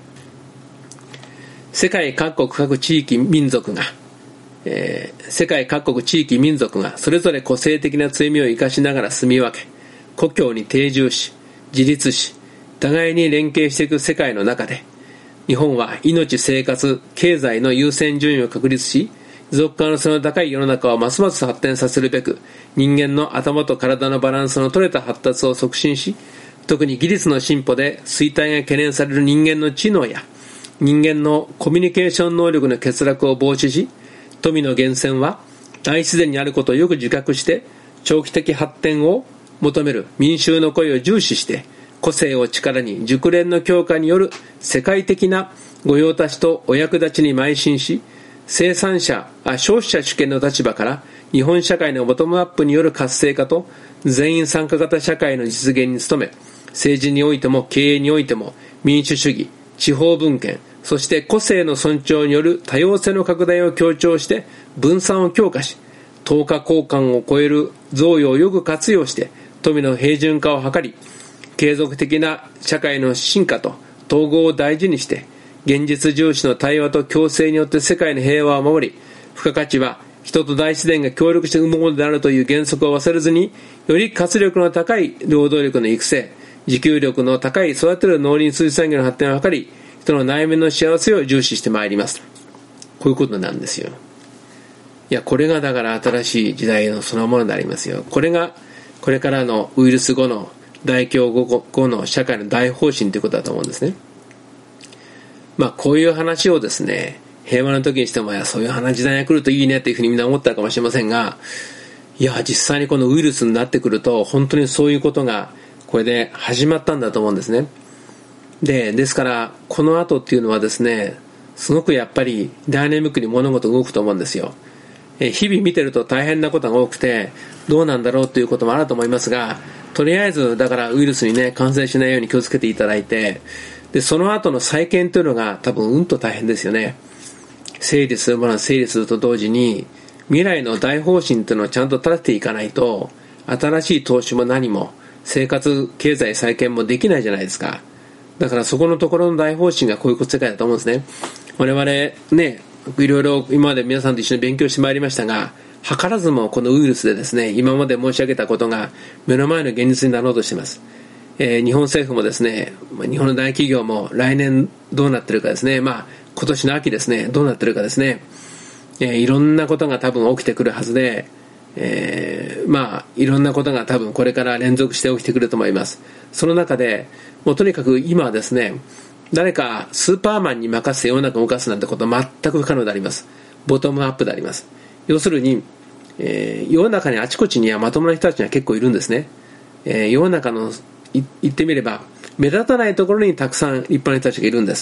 Speaker 1: 世界各国各地域民族が、えー、世界各国地域民族がそれぞれ個性的な強みを生かしながら住み分け、故郷に定住し自立し、互いに連携していく世界の中で、日本は命、生活、経済の優先順位を確立し、持続可能性の高い世の中をますます発展させるべく、人間の頭と体のバランスの取れた発達を促進し、特に技術の進歩で衰退が懸念される人間の知能や人間のコミュニケーション能力の欠落を防止し、富の源泉は大自然にあることをよく自覚して長期的発展を求める民衆の声を重視して、個性を力に熟練の強化による世界的な御用達とお役立ちに邁進し、生産者、消費者主権の立場から日本社会のボトムアップによる活性化と全員参加型社会の実現に努め、政治においても経営においても民主主義、地方分権、そして個性の尊重による多様性の拡大を強調して分散を強化し、等価交換を超える贈与をよく活用して富の平準化を図り、継続的な社会の進化と統合を大事にして、現実重視の対話と共生によって世界の平和を守り、付加価値は人と大自然が協力して生むものであるという原則を忘れずに、より活力の高い労働力の育成、自給力の高い育てる農林水産業の発展を図り、人の内面の幸せを重視してまいります。こういうことなんですよ。いや、これがだから新しい時代のそのものでありますよ。これがこれからのウイルス後の大恐慌後の社会の大方針ということだと思うんですね。まあこういう話をですね、平和の時にしても、いやそういう話時代が来るといいねっていうふうにみんな思ったかもしれませんが、いや実際にこのウイルスになってくると本当にそういうことがこれで始まったんだと思うんですね。で、ですからこの後っていうのはですね、すごくやっぱりダイナミックに物事動くと思うんですよ。え日々見てると大変なことが多くてどうなんだろうということもあると思いますが、とりあえずだからウイルスにね感染しないように気をつけていただいて、でその後の再建というのが多分うんと大変ですよね。整理するものは整理すると同時に未来の大方針というのをちゃんと立てていかないと、新しい投資も何も生活経済再建もできないじゃないですか。だからそこのところの大方針がこういう世界だと思うんですね。我々ね、いろいろ今まで皆さんと一緒に勉強してまいりましたが、図らずもこのウイルスでですね、今まで申し上げたことが目の前の現実になろうとしています。えー、日本政府もですね、日本の大企業も来年どうなってるかですね、まあ今年の秋ですね、どうなってるかですね、えー、いろんなことが多分起きてくるはずで、えー、まあいろんなことが多分これから連続して起きてくると思います。その中でもうとにかく今はですね、誰かスーパーマンに任せて世の中を動かすなんてことは全く不可能であります。ボトムアップであります。要するに、えー、世の中にあちこちにはまともな人たちが結構いるんですね。えー、世の中の言ってみれば目立たないところにたくさん立派な人たちがいるんです。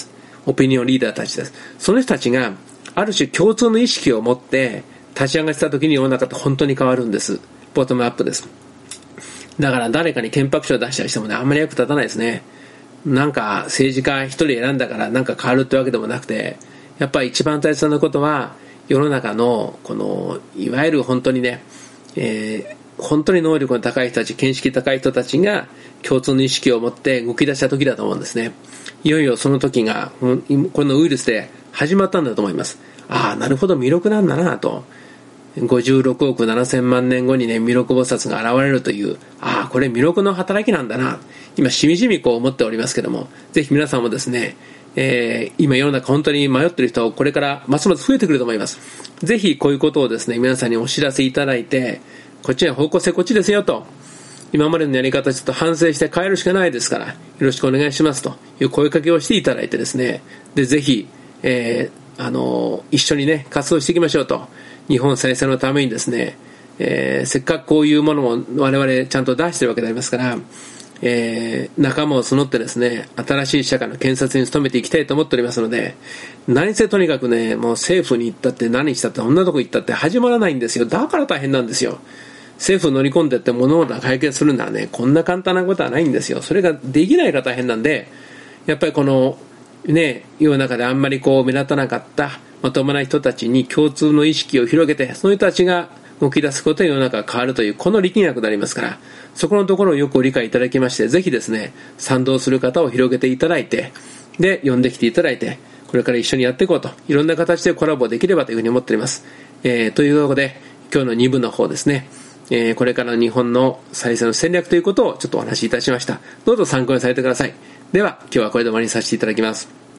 Speaker 1: オピニオンリーダーたちです。その人たちがある種共通の意識を持って立ち上がってた時に世の中って本当に変わるんです。ボトムアップです。だから誰かに憲白書を出したりしてもね、あんまり役立たないですね。なんか政治家一人選んだからなんか変わるってわけでもなくて、やっぱり一番大切なことは世の中のこのいわゆる本当にね、えー、本当に能力の高い人たち、見識高い人たちが共通の意識を持って動き出した時だと思うんですね。いよいよその時がこのウイルスで始まったんだと思います。ああ、なるほど、弥勒なんだなと。ごじゅうろくおくななせんまん年後にね、弥勒菩薩が現れるという、ああ、これ弥勒の働きなんだな。今しみじみこう思っておりますけども、ぜひ皆さんもですね、えー、今世の中本当に迷っている人はこれからますます増えてくると思います。ぜひこういうことをですね、皆さんにお知らせいただいて、こっちは方向性こっちですよと、今までのやり方ちょっと反省して変えるしかないですから、よろしくお願いしますという声かけをしていただいてですね、でぜひ、えー、あの一緒にね活動していきましょうと。日本再生のためにですね、えー、せっかくこういうものも我々ちゃんと出してるわけでありますから、えー、仲間を募ってですね、新しい社会の建設に努めていきたいと思っておりますので、何せとにかくね、もう政府に行ったって何したってどんなとこ行ったって始まらないんですよ。だから大変なんですよ。政府乗り込んでって物事が解決するならね、こんな簡単なことはないんですよ。それができないから大変なんで、やっぱりこのね、世の中であんまりこう目立たなかったまともな人たちに共通の意識を広げて、その人たちが動き出すことで世の中が変わるというこの力学でありますから、そこのところをよくご理解いただきまして、ぜひですね賛同する方を広げていただいて、で呼んできていただいて、これから一緒にやっていこうと、いろんな形でコラボできればというふうに思っております。えー、というところで今日のに部の方ですね、えー、これからの日本の再生の戦略ということをちょっとお話しいたしました。どうぞ参考にされてください。では今日はこれで終わりにさせていただきます。